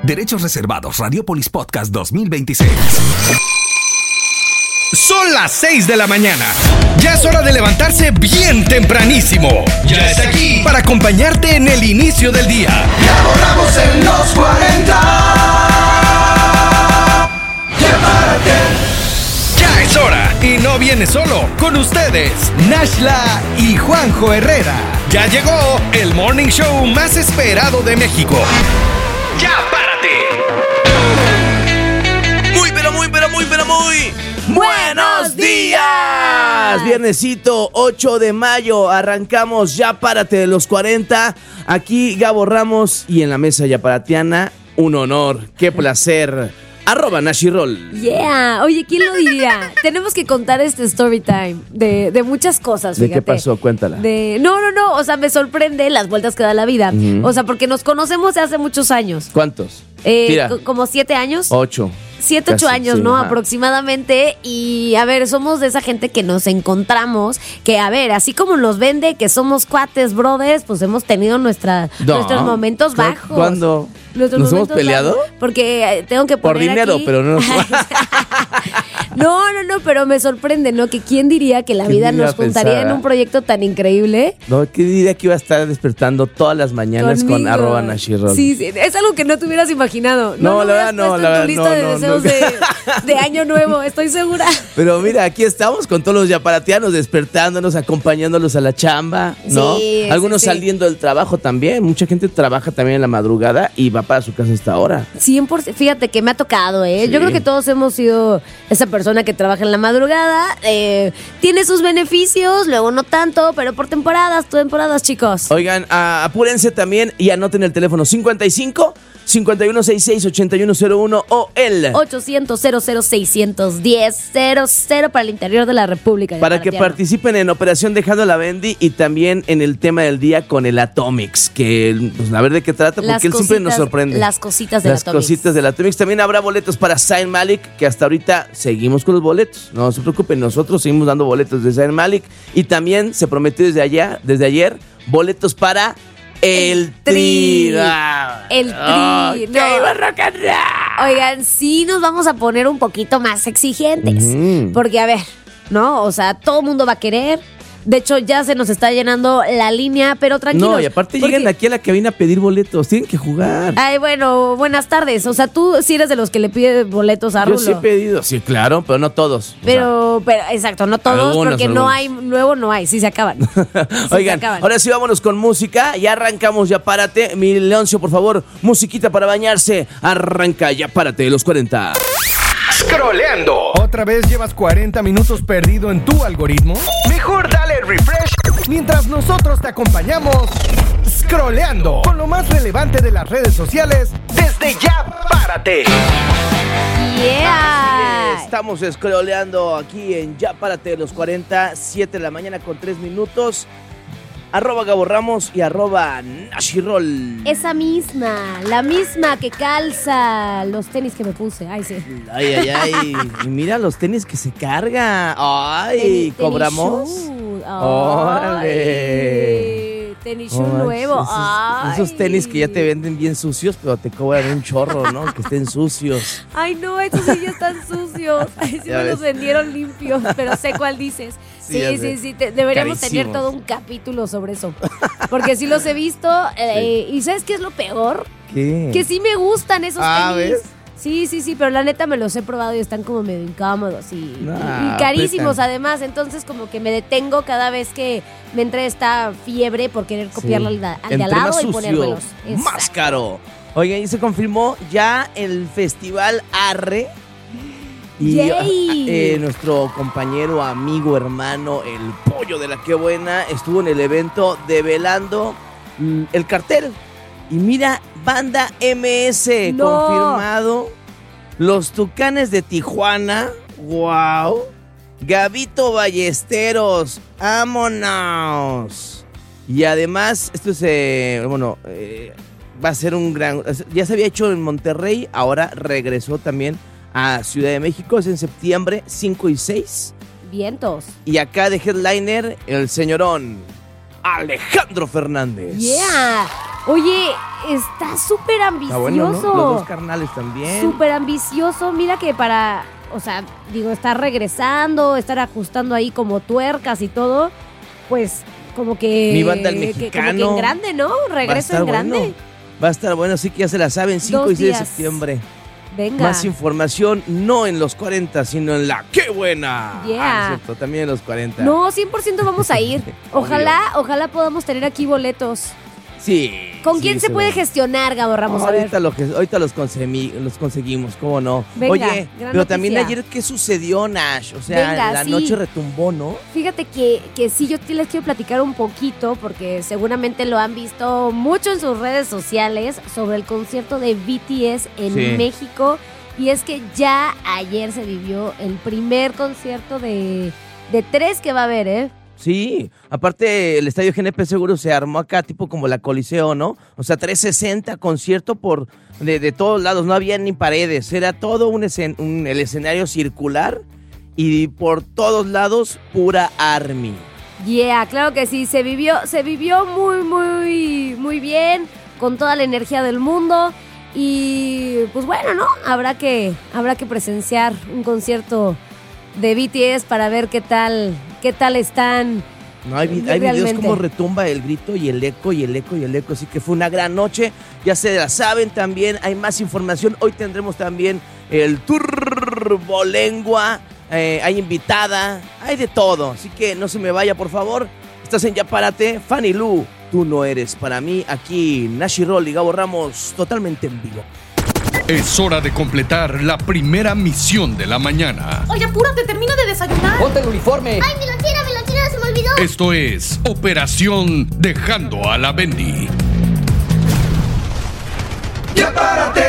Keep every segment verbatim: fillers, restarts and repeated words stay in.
Derechos reservados. Radiopolis Podcast dos mil veintiséis. Son las seis de la mañana. Ya es hora de levantarse bien tempranísimo. Ya está aquí para acompañarte en el inicio del día. Ya volamos en los cuarenta. Prepárate. Ya es hora y no viene solo. Con ustedes, Nashla y Juanjo Herrera. Ya llegó el morning show más esperado de México. ¡Ya párate! Muy, pero muy, pero muy, pero muy... ¡Buenos días! Viernesito ocho de mayo, arrancamos Ya Párate de los cuarenta. Aquí Gabo Ramos y en la mesa yaparatiana, un honor, qué placer. Arroba Nashirol. Yeah, oye, ¿quién lo diría? Tenemos que contar este story time de, de muchas cosas, fíjate. ¿De qué pasó? Cuéntala. De, no, no, no, o sea, me sorprende las vueltas que da la vida. Uh-huh. O sea, porque nos conocemos de hace muchos años. ¿Cuántos? Eh, Tira. C- como siete años. Ocho. Siete, ocho años, sí, ¿no? Ajá. Aproximadamente. Y a ver, somos de esa gente que nos encontramos, que a ver, así como nos vende que somos cuates, brothers, pues hemos tenido nuestra, no. nuestros momentos bajos. ¿Cuándo? Nuestros ¿Nos hemos peleado? Bajos, porque tengo que poner por dinero, aquí... pero no nos... No, no, no, pero me sorprende, ¿no? Que quién diría que la vida nos juntaría pensar, en un proyecto tan increíble. No, ¿quién diría que iba a estar despertando todas las mañanas Conmigo. Con arroba Nashirol? Sí, sí, es algo que no te hubieras imaginado. No, no la verdad no, la verdad no. lista no, de no, deseos no. De, de año nuevo, estoy segura. Pero mira, aquí estamos con todos los yaparatianos despertándonos, acompañándolos a la chamba, ¿no? Sí, algunos sí, sí. saliendo del trabajo también. Mucha gente trabaja también en la madrugada y va para su casa hasta ahora. cien por ciento, fíjate que me ha tocado, ¿eh? Sí. Yo creo que todos hemos sido esa persona que trabaja en la madrugada. Eh, tiene sus beneficios, luego no tanto, pero por temporadas, temporadas, chicos. Oigan, uh, apúrense también y anoten el teléfono cincuenta y cinco, cincuenta y uno sesenta y seis, ochenta y uno cero uno o el ochocientos, cero cero, seiscientos diez, cero cero para el interior de la República. Para que participen en Operación Dejando la Bendy y también en el tema del día con el Atomics, que pues, a ver de qué trata, porque las él cositas, siempre nos sorprende. Las cositas del Las Atomics. cositas del Atomics. También habrá boletos para Zayn Malik, que hasta ahorita seguimos con los boletos. No se preocupen, nosotros seguimos dando boletos de Zayn Malik. Y también se prometió desde allá, desde ayer, boletos para El, el Tri. tri. El Tri. Oh, no. Oigan, sí nos vamos a poner un poquito más exigentes. Mm. Porque, a ver, ¿no? O sea, todo el mundo va a querer. De hecho, ya se nos está llenando la línea, pero tranquilos. No, y aparte porque... llegan aquí a la cabina a pedir boletos. Tienen que jugar. Ay, bueno, buenas tardes. O sea, tú sí eres de los que le pide boletos a Rulo. Yo sí he pedido, sí, claro, pero no todos. Pero, o sea, pero exacto, no todos, algunos, porque algunos. No hay, nuevo no hay, sí se acaban. Sí Oigan, se acaban. Ahora sí vámonos con música. Ya arrancamos, Ya Párate. Mi Leoncio, por favor, musiquita para bañarse. Arranca, Ya Párate de los cuarenta. Scrolleando. ¿Otra vez llevas cuarenta minutos perdido en tu algoritmo? Mejor dale refresh mientras nosotros te acompañamos scrolleando con lo más relevante de las redes sociales desde Ya Párate. Yeah. Estamos scrolleando aquí en Ya Párate de los cuarenta, siete de la mañana con tres minutos. Arroba Gabo Ramos y arroba Nashirol. Esa misma, la misma que calza los tenis que me puse. Ay, sí. Ay, ay, ay. Y mira los tenis que se carga. Ay, tenis, ¿cobramos? Tenis ¡Órale! Tenis shoe nuevo. Esos, Ay. esos tenis que ya te venden bien sucios, pero te cobran un chorro, ¿no? Que estén sucios. Ay, no, estos sí ya están sucios. Ay, sí me los vendieron limpios, pero sé cuál dices. Sí, sí, sí, sí. Te, deberíamos Carísimos. Tener todo un capítulo sobre eso. Porque sí los he visto. Eh, sí. ¿Y sabes qué es lo peor? ¿Qué? Que sí me gustan esos ah, tenis. ¿Ves? Sí, sí, sí, pero la neta me los he probado y están como medio incómodos y, nah, y carísimos apretan. Además. Entonces como que me detengo cada vez que me entra esta fiebre por querer copiarlo sí. al, al de al lado sucio, y ponérmelos. Más caro. Oigan, y se confirmó ya el Festival Arre. Y eh, nuestro compañero, amigo, hermano, el Pollo de la Qué Buena, estuvo en el evento develando mm, el cartel. Y mira, Banda M S, no. confirmado. Los Tucanes de Tijuana, wow. Gabito Ballesteros, vámonos. Y además, esto es, eh, bueno, eh, va a ser un gran... Ya se había hecho en Monterrey, ahora regresó también a Ciudad de México, es en septiembre cinco y seis. Vientos. Y acá de headliner, el señorón Alejandro Fernández. Yeah. Oye, está súper ambicioso. Está bueno, ¿no? Los dos carnales también. Súper ambicioso. Mira que para, o sea, digo, estar regresando, estar ajustando ahí como tuercas y todo, pues como que... Mi banda el mexicano. Que, como que en grande, ¿no? Regreso en grande. Bueno. Va a estar bueno, así que ya se la saben, cinco y seis de septiembre. Venga. Más información, no en los cuarenta, sino en la ¡Qué buena! Yeah. Ah, es cierto, también en los cuarenta. No, cien por ciento vamos a ir. Ojalá, ojalá podamos tener aquí boletos. Sí. ¿Con sí, quién se puede gestionar, Gabo Ramos? Oh, a ahorita, ver. Lo que, ahorita los, consegui, los conseguimos, ¿cómo no? Venga, Oye, pero noticia. También ayer, ¿qué sucedió, Nash? O sea, Venga, la sí. noche retumbó, ¿no? Fíjate que, que sí, yo les quiero platicar un poquito, porque seguramente lo han visto mucho en sus redes sociales, sobre el concierto de B T S en sí. México. Y es que ya ayer se vivió el primer concierto de, de tres que va a haber, ¿eh? Sí, aparte el Estadio G N P seguro se armó acá tipo como la Coliseo, ¿no? O sea, trescientos sesenta concierto por de, de todos lados, no había ni paredes, era todo un, escen, un el escenario circular y por todos lados pura ARMY. Yeah, claro que sí, se vivió, se vivió muy, muy, muy bien, con toda la energía del mundo. Y pues bueno, ¿no? Habrá que, habrá que presenciar un concierto de B T S para ver qué tal, qué tal están. No, hay, hay videos como retumba el grito y el eco y el eco y el eco, así que fue una gran noche, ya se la saben también, hay más información, hoy tendremos también el Turbolengua, eh, hay invitada, hay de todo, así que no se me vaya por favor, estás en Ya Párate, Fanny Lu, tú no eres para mí, aquí Nash y Roll y Gabo Ramos, totalmente en vivo. Es hora de completar la primera misión de la mañana. Oye, apúrate, termina de desayunar. Ponte el uniforme. Ay, mi lonchera, mi lonchera, se me olvidó. Esto es Operación Dejando a la Bendy. ¡Ya párate!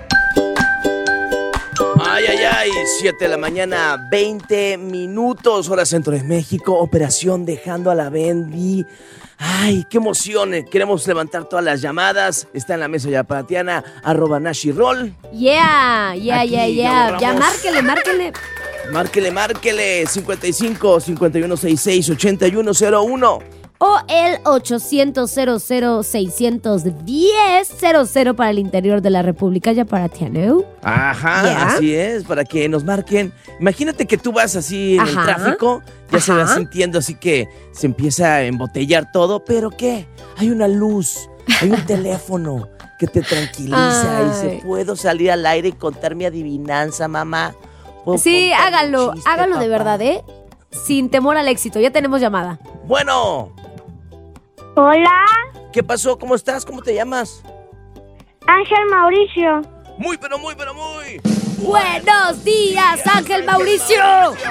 Ay, ay, ay, siete de la mañana, veinte minutos, hora centro de México, Operación Dejando a la Bendy. Ay, qué emoción, queremos levantar todas las llamadas, está en la mesa ya Patiana, arroba Nash y Roll. Yeah, yeah, Aquí, yeah, yeah, ya márquele, márquele. Márquele, márquele, cincuenta y cinco, cincuenta y uno sesenta y seis, ochenta y uno cero uno. O el ochocientos cero cero seiscientos diez cero cero para el interior de la República ya para Tiano. Ajá, yeah. Así es, para que nos marquen. Imagínate que tú vas así en Ajá. el tráfico, ya Ajá. se va sintiendo así que se empieza a embotellar todo, pero ¿qué? Hay una luz, hay un teléfono que te tranquiliza. Ay. Y dice, ¿puedo salir al aire y contar mi adivinanza, mamá? Sí, háganlo, chiste, háganlo papá? de verdad, ¿eh? Sin temor al éxito, ya tenemos llamada. Bueno. Hola. ¿Qué pasó? ¿Cómo estás? ¿Cómo te llamas? Ángel Mauricio. Muy, pero muy, pero muy. Buenos días, Ángel Mauricio.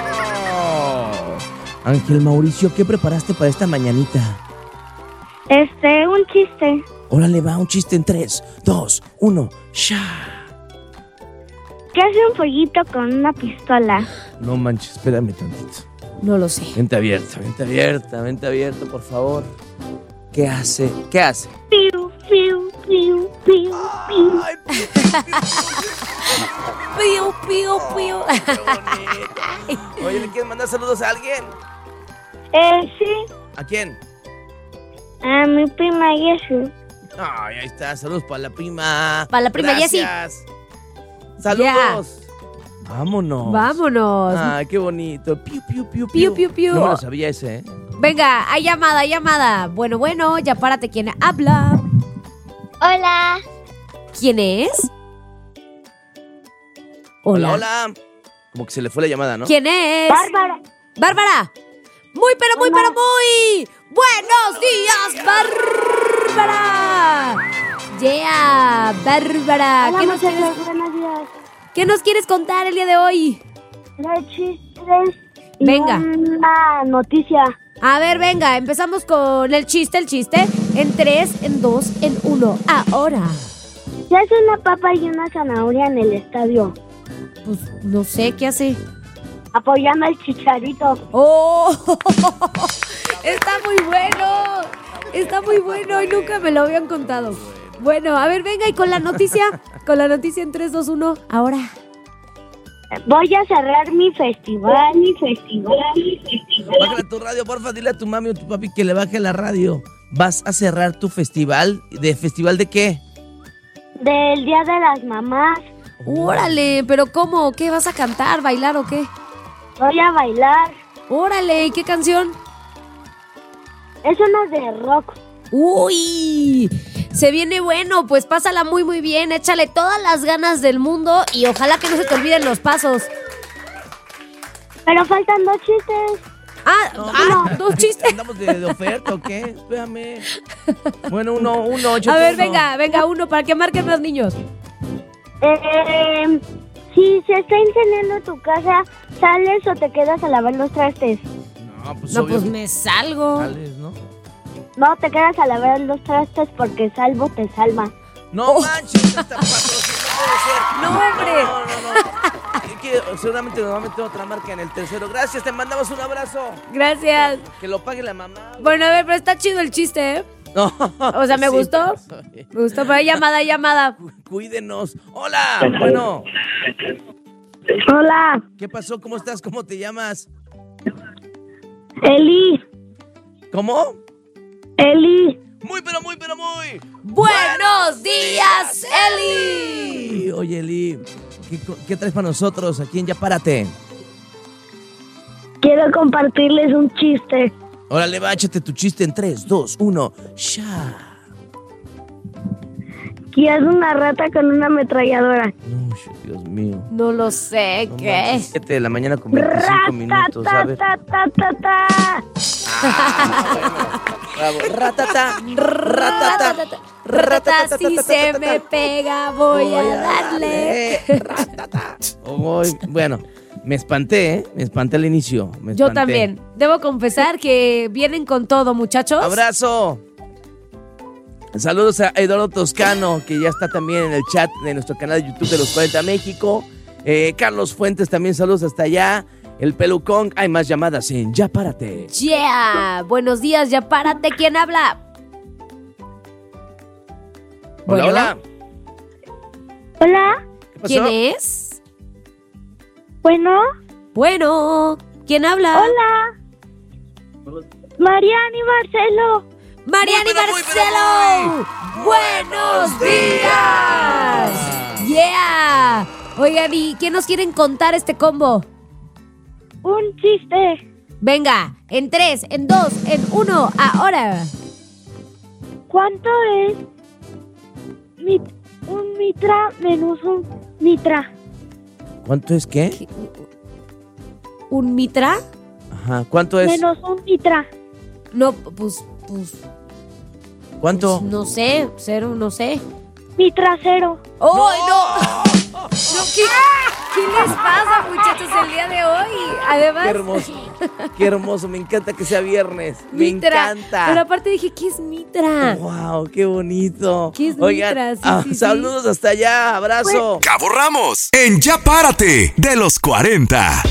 Ángel Mauricio, ¿qué preparaste para esta mañanita? Este, un chiste. Órale, va, un chiste en tres, dos, uno, ¡sha! ¿Qué hace un pollito con una pistola? No manches, espérame tantito. No lo sé. Vente abierta, vente abierta, vente abierta, por favor. ¿Qué hace? ¿Qué hace? Piu, piu, piu, piu, piu. Ay, Pío, pío, pío. qué bonito. Oye, ¿le quieres mandar saludos a alguien? Eh, sí. ¿A quién? A mi prima Jessie. Ay, ahí está, saludos para la prima. Para la prima Jessie. Gracias. Saludos. Vámonos. Vámonos. Ay, qué bonito. Piu, piu, piu, Piu, piu, piu. No me lo sabía ese, ¿eh? Venga, hay llamada, hay llamada. Bueno, bueno, ya párate. ¿Quién habla? Hola. ¿Quién es? Hola, hola. Como que se le fue la llamada, ¿no? ¿Quién es? Bárbara. Bárbara. Muy, pero muy, pero muy. Buenos días, Bárbara. Yeah, Bárbara. Hola, ¿Qué nos, quieres, muchachos, buenos días. ¿Qué nos quieres contar el día de hoy? Tres chistes y Venga. una noticia. A ver, venga, empezamos con el chiste, el chiste. En tres, en dos, en uno. Ahora. ¿Qué hace una papa y una zanahoria en el estadio? Pues no sé, ¿qué hace? Apoyando al Chicharito. ¡Oh! Está muy bueno. Está muy bueno y nunca me lo habían contado. Bueno, a ver, venga, y con la noticia. Con la noticia en tres, dos, uno. Ahora. Voy a cerrar mi festival, mi festival, mi festival. Bájale tu radio, porfa, dile a tu mami o tu papi que le baje la radio. vas a cerrar tu festival. ¿De festival de qué? Del Día de las Mamás. Órale, pero ¿cómo? ¿Qué vas a cantar, bailar o qué? Voy a bailar. Órale, ¿y qué canción? Es una de rock. ¡Uy! Se viene bueno, pues pásala muy muy bien, échale todas las ganas del mundo y ojalá que no se te olviden los pasos. Pero faltan dos chistes. Ah, No, ah no. dos chistes. ¿Andamos de, de oferta o qué? Espérame. Bueno, uno, uno, ocho. A ver, uno. venga, venga, uno para que marquen más niños. Eh, si se está incendiando tu casa, ¿sales o te quedas a lavar los trastes? No, pues, No, obvio pues que me salgo. sales, ¿no? No, te quedas a lavar los trastes porque salvo te salva. No Oh. manches, esta patrocinada puede ser. No, hombre. No, no, no. Es que seguramente nos va a meter otra marca en el tercero. Gracias, te mandamos un abrazo. Gracias. Que lo pague la mamá. Bueno, a ver, pero está chido el chiste, ¿eh? No. O sea, me Sí, gustó. pero- Me gustó, pero hay llamada, hay llamada. Cuídenos. Hola. Bueno, Hola, ¿qué pasó? ¿Cómo estás? ¿Cómo te llamas? Eli, ¿Cómo? Eli. Muy, pero muy, pero muy. ¡Buenos días, Eli! Y, oye, Eli, ¿qué, qué traes para nosotros aquí en Ya Párate? Quiero compartirles un chiste. Órale, va, échate tu chiste en tres, dos, uno. ¡Ya! ¿Qué hace una rata con una ametralladora? No, Dios mío. No lo sé, No ¿qué? manches, siete de la mañana con veinticinco minutos, a ver. Ratatatatata. Bravo. Ratata, ratata, Ratata, si se me pega, voy a darle. Eh, ratata. Uy, bueno, me espanté, ¿eh? Me espanté al inicio. Me Yo espanté. también. Debo confesar que vienen con todo, muchachos. Abrazo. Saludos a Eduardo Toscano, que ya está también en el chat de nuestro canal de YouTube de Los cuarenta México. Eh, Carlos Fuentes también, saludos hasta allá. El Pelucón, hay más llamadas en Ya Párate. Yeah. Buenos días, ya párate. ¿Quién habla? Hola, Bueno. hola. Hola, ¿Qué pasó? ¿Quién es? bueno, Bueno, ¿quién habla? hola. Mariana y Marcelo. Mariana y Muy, pero muy, pero Marcelo. ¡Buenos días! ¡Yeah! Oigan, ¿y qué nos quieren contar este combo? Un chiste. Venga, en tres, en dos, en uno, ahora. ¿Cuánto es mi- un mitra menos un mitra? ¿Cuánto es qué? ¿Un mitra? Ajá, ¿cuánto es? Menos un mitra. No, pues, pues, ¿Cuánto? no sé, cero, no sé. Mi trasero. ¡Oh, no! No, ¿qué, ¿qué les pasa, muchachos, el día de hoy? Además, Qué hermoso, qué hermoso, me encanta que sea viernes, me mitra. encanta. Pero aparte dije, ¿qué es mitra? Wow, qué bonito. ¿Qué es Oigan, mitra? Sí, ah, sí, sí. saludos hasta allá, abrazo. Cabo Ramos en Ya Párate de los cuarenta.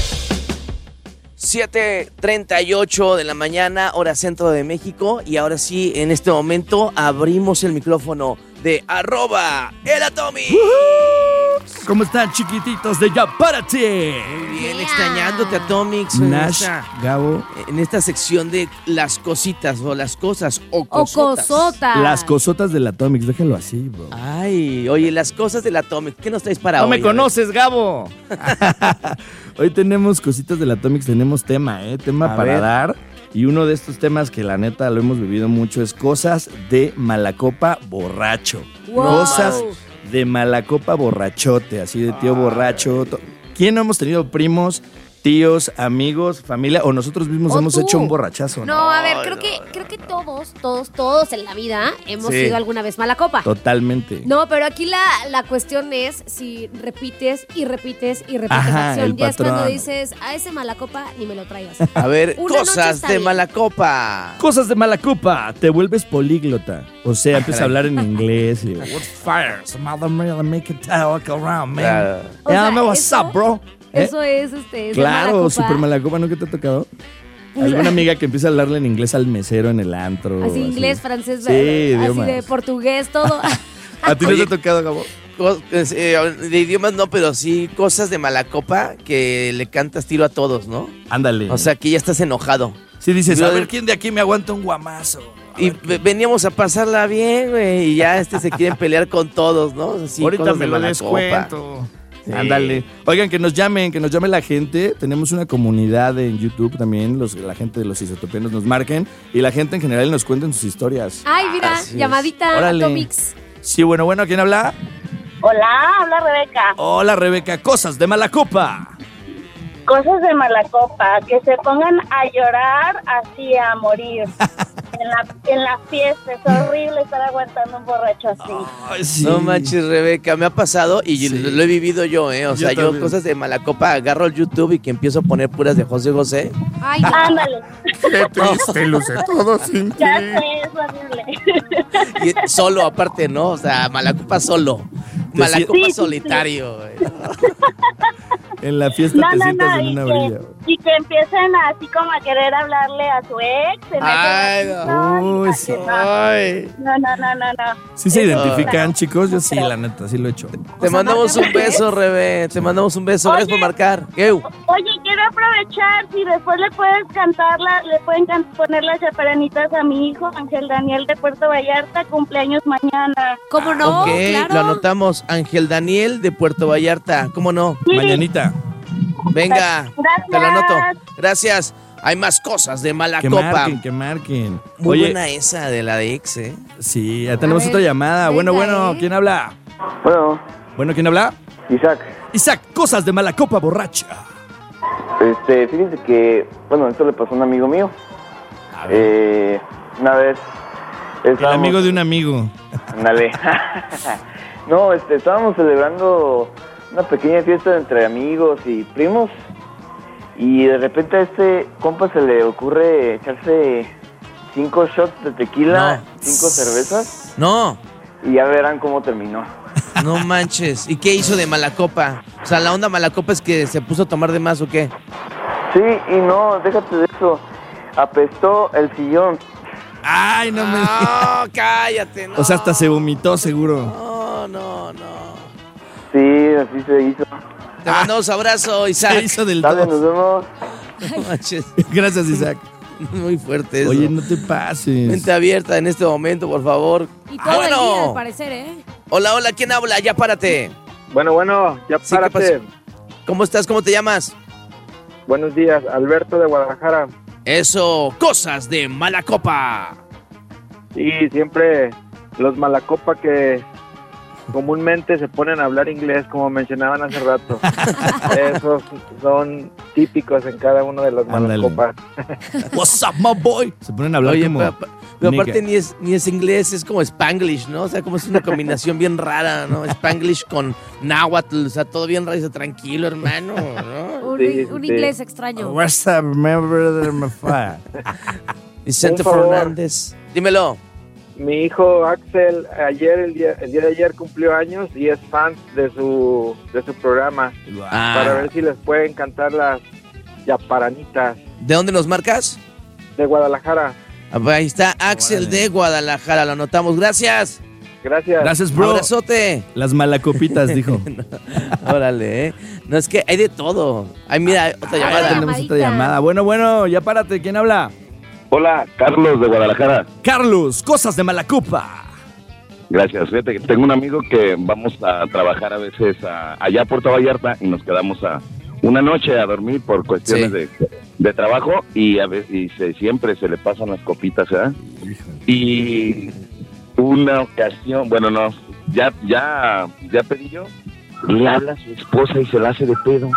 siete treinta y ocho de la mañana, hora centro de México. Y ahora sí, en este momento abrimos el micrófono de arroba el Atomic. ¿Cómo están, chiquititos de Ya Párate? Muy bien, extrañándote, Atomic. En Nash, esta, Gabo. en esta sección de las cositas o las cosas o O cosotas. cosota. Las cosotas del Atomics, déjalo así, bro. Ay, oye, las cosas del Atomic. ¿Qué nos traes para No hoy? me A ver. conoces, Gabo. Hoy tenemos cositas del Atomics, tenemos tema, ¿eh? Tema A para ver. dar. Y uno de estos temas que la neta lo hemos vivido mucho es cosas de malacopa borracho. Wow. Cosas de malacopa borrachote, así de tío borracho. To- ¿Quién no hemos tenido primos, tíos, amigos, familia o nosotros mismos O hemos tú. hecho un borrachazo? No, a ver, creo que, creo que todos, todos, todos en la vida hemos Sí. sido alguna vez mala copa. Totalmente. No, pero aquí la, la cuestión es si repites y repites y repites Ajá, la acción. el Ya es cuando patrón. dices, a ese mala copa ni me lo traigas. A ver, Una noche cosas está de bien. mala copa. Cosas de malacopa, te vuelves políglota. O sea, empiezas a caray. hablar en inglés y what fire, some other man make it talk around, man. Claro. O Yeah, sea, man, what's eso- up, bro? ¿Eh? Eso es, este, ser Claro, mala copa. super malacopa, ¿no? ¿Qué te ha tocado? ¿Alguna amiga que empieza a hablarle en inglés al mesero en el antro? Así, inglés, francés, Sí, así idiomas. de portugués, todo. ¿A ti no Oye, te ha tocado, Gabo? Cos- eh, de idiomas no, pero sí cosas de mala copa que le cantas tiro a todos, ¿no? Ándale. O sea, que ya estás enojado. si dices, a brother. ver, ¿quién de aquí me aguanta un guamazo? Y veníamos a pasarla bien, güey, y ya este se quieren pelear con todos, ¿no? Así, ahorita me lo descuento. Sí. Ándale. Oigan, que nos llamen, que nos llame la gente. Tenemos una comunidad en YouTube también, los, la gente de los isotopeanos nos marquen y la gente en general nos cuenten sus historias. Ay, mira, Así llamadita a Tomix. Sí, bueno, bueno, ¿quién habla? Hola, habla Rebeca. Hola, Rebeca. Cosas de mala copa. Cosas de mala copa, que se pongan a llorar así a morir. En la, en la fiesta, es horrible estar aguantando un borracho así. Ay, sí. No manches, Rebeca, me ha pasado y sí. lo, lo he vivido yo, ¿eh? O yo sea, también. yo cosas de mala copa, agarro el YouTube y que empiezo a poner puras de José José. Ay, ándale. Qué triste, luce todo sin ti. Ya sé, es horrible. Y solo, aparte, ¿no? O sea, mala copa solo. Mala copa sí, solitario, sí, sí. En la fiesta no, te no, sientas no, en una que, orilla. Y que empiecen así como a querer hablarle a su ex. En Ay, no. Uy, sí. Ay. No, no, no, no, no. ¿Sí se identifican, chicos? Yo sí, la neta, sí lo he hecho. Te mandamos un beso, Rebe. Te mandamos un beso. Gracias por marcar. ¿Qué? Oye, quiero aprovechar. Si después le puedes cantarla, le pueden can- poner las chaparanitas a mi hijo, Ángel Daniel de Puerto Vallarta, cumpleaños mañana. ¿Cómo no? Ok, claro. Lo anotamos. Ángel Daniel de Puerto Vallarta. ¿Cómo no? Sí. Mañanita. Venga, Gracias. te la anoto. Gracias. Hay más cosas de mala que copa. Que marquen, que marquen. Muy Oye, buena esa de la de ex, ¿eh? Sí, ya tenemos ver, otra llamada. Bueno, venga, bueno, ¿eh? ¿quién habla? Bueno, Bueno, ¿quién habla? Isaac, Isaac, cosas de mala copa borracha. este, fíjense que, bueno, esto le pasó a un amigo mío. Eh, una vez El amigo de un amigo. Ándale. No, este, estábamos celebrando una pequeña fiesta entre amigos y primos. Y de repente a este compa se le ocurre echarse cinco shots de tequila, No. cinco cervezas. No, Y ya verán cómo terminó. no manches. ¿Y qué hizo de mala copa? O sea, la onda mala copa es que se puso a tomar de más, ¿o qué? Sí, y no, déjate de eso. Apestó el sillón. Ay, no me... No, cállate, no. O sea, hasta se vomitó, seguro. No, no, no. Sí, así se hizo. Te mandamos abrazo, Se Isaac. hizo del Dale, nos dos. vemos. No manches. Gracias, Isaac. Muy fuerte eso. Oye, no te pases. Mente abierta en este momento, por favor. Y todo el día, al parecer, ¿eh? Hola, hola, ¿quién habla? Ya párate. Bueno, bueno, ya Sí, ¿qué párate. pasó? ¿Cómo estás? ¿Cómo te llamas? Buenos días, Alberto de Guadalajara. Eso, cosas de mala copa. Sí, siempre los malacopa que comúnmente se ponen a hablar inglés, como mencionaban hace rato. Esos son típicos en cada uno de los Ándale. malacopas. What's up, my boy? Se ponen a hablar Oye, como... pero, pero nigga. aparte ni es, ni es inglés, es como Spanglish, ¿no? O sea, como es una combinación bien rara, ¿no? Spanglish con náhuatl, o sea, todo bien raro, dice, tranquilo, hermano, ¿no? Un, Sí, un sí. inglés extraño. What's up, my brother, my father? Vicente Por favor. Fernández. Dímelo. Mi hijo Axel, ayer, el día, el día de ayer cumplió años y es fan de su, de su programa. Ah, Para ver si les pueden cantar las yaparanitas ¿de dónde nos marcas? de Guadalajara. Ah, ahí está Axel Órale. de Guadalajara, lo anotamos. Gracias. Gracias. Gracias, bro. Abrazote. Las malacopitas, dijo. Órale, ¿eh? No, es que hay de todo. Ay, mira, otra Ah, llamada. tenemos Llamadita. otra llamada. Bueno, bueno, ya párate. ¿Quién habla? Hola, Carlos de Guadalajara. Carlos, cosas de mala copa. Gracias. Fíjate que tengo un amigo que vamos a trabajar a veces a- allá a Puerto Vallarta y nos quedamos a una noche a dormir por cuestiones Sí. de, de trabajo y a veces y se- siempre se le pasan las copitas, ¿verdad? Y una ocasión, bueno, no, ya ya ya pedí yo, le habla a su esposa y se la hace de pedo.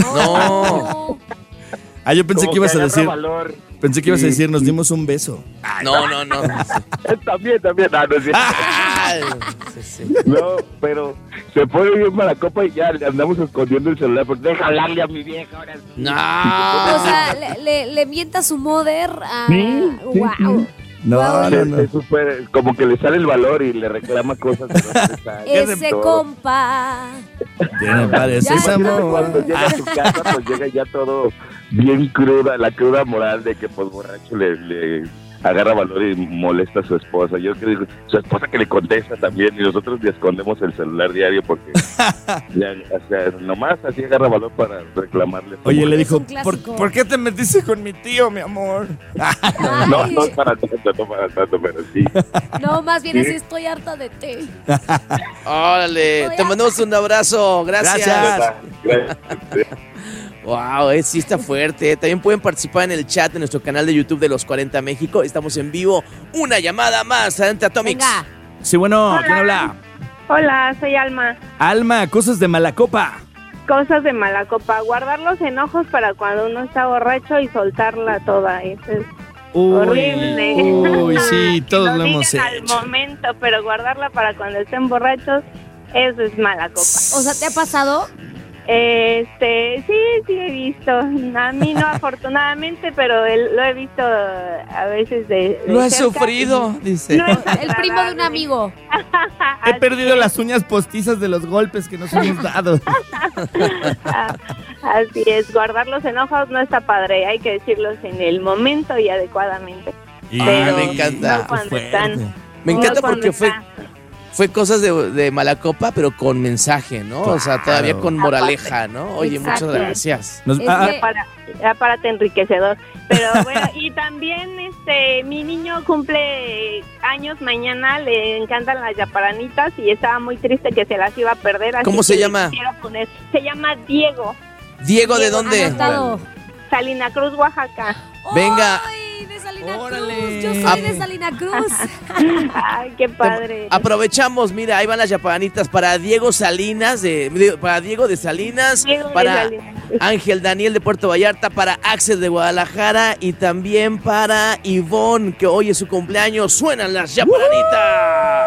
No, Ah, yo pensé Como que ibas a agarra decir... valor. Pensé que ibas a Sí. decir, nos dimos un beso. no, no, no. También, también. No, no es cierto. Ay, sí, sí. No, pero se pone bien mala copa y ya le andamos escondiendo el celular. Porque deja hablarle a mi vieja ahora. sí. No. O sea, le, le, le mienta su mother a... Sí, sí, wow. No, Wow. no, no. Es súper- como que le sale el valor y le reclama cosas. de los tres años, Ese todo. compa. Tiene pareces, Ya, amor. no. Cuando llega a su casa, pues llega ya todo bien cruda, la cruda moral de que pues borracho le, le, agarra valor y molesta a su esposa. Yo creo que su esposa que le contesta también, y nosotros le escondemos el celular diario porque ya, o sea, nomás así agarra valor para reclamarle. Oye, le dijo, ¿Por, ¿por qué te metiste con mi tío, mi amor? No, no para tanto, no para tanto, pero sí. No, más bien ¿Sí? así estoy harta de ti. Órale, te mandamos un abrazo. Gracias. Gracias. Gracias. Wow, eh, sí está fuerte. También pueden participar en el chat de nuestro canal de YouTube de Los cuarenta México. Estamos en vivo. Una llamada más. Adelante, Atomics. Venga. Sí, bueno, Hola. ¿quién habla? Hola, soy Alma. Alma, cosas de mala copa. Cosas de mala copa. Guardar los enojos para cuando uno está borracho y soltarla toda. Eso es Uy, horrible. Uy, sí, todos Que lo hemos digan al hecho. momento, pero guardarla para cuando estén borrachos, eso es mala copa. O sea, ¿te ha pasado? Este, sí, sí he visto. A mí no, afortunadamente, pero él, lo he visto a veces de, de Lo he cerca. sufrido, dice. No es El primo de un amigo. He perdido las uñas postizas de los golpes que nos hemos dado. Así es, guardar los enojos no está padre, hay que decirlos en el momento y adecuadamente. Y Pero me encanta. no cuando Fuerte. están- Me no encanta cuando porque fue, están- fue cosas de, de mala copa, pero con mensaje, ¿no? O sea, todavía con moraleja, ¿no? Oye, Exacto. muchas gracias. Nos- Es ah, que- para, era párate enriquecedor. Pero bueno, y también este mi niño cumple años mañana, le encantan las yaparanitas y estaba muy triste que se las iba a perder. así ¿Cómo se que le llama? quisiera poner- Se llama Diego, Diego, ¿de Diego, dónde? Anotado. Salina Cruz, Oaxaca. Venga. ¡Ay, de Salina Órale. Cruz! Yo soy Ah. de Salina Cruz. Ay, qué padre. Aprovechamos, mira, ahí van las yapanitas para Diego Salinas, de, de- para Diego de Salinas, Diego de para Salinas. Ángel Daniel de Puerto Vallarta, para Axel de Guadalajara y también para Ivonne, que hoy es su cumpleaños. Suenan las yapanitas.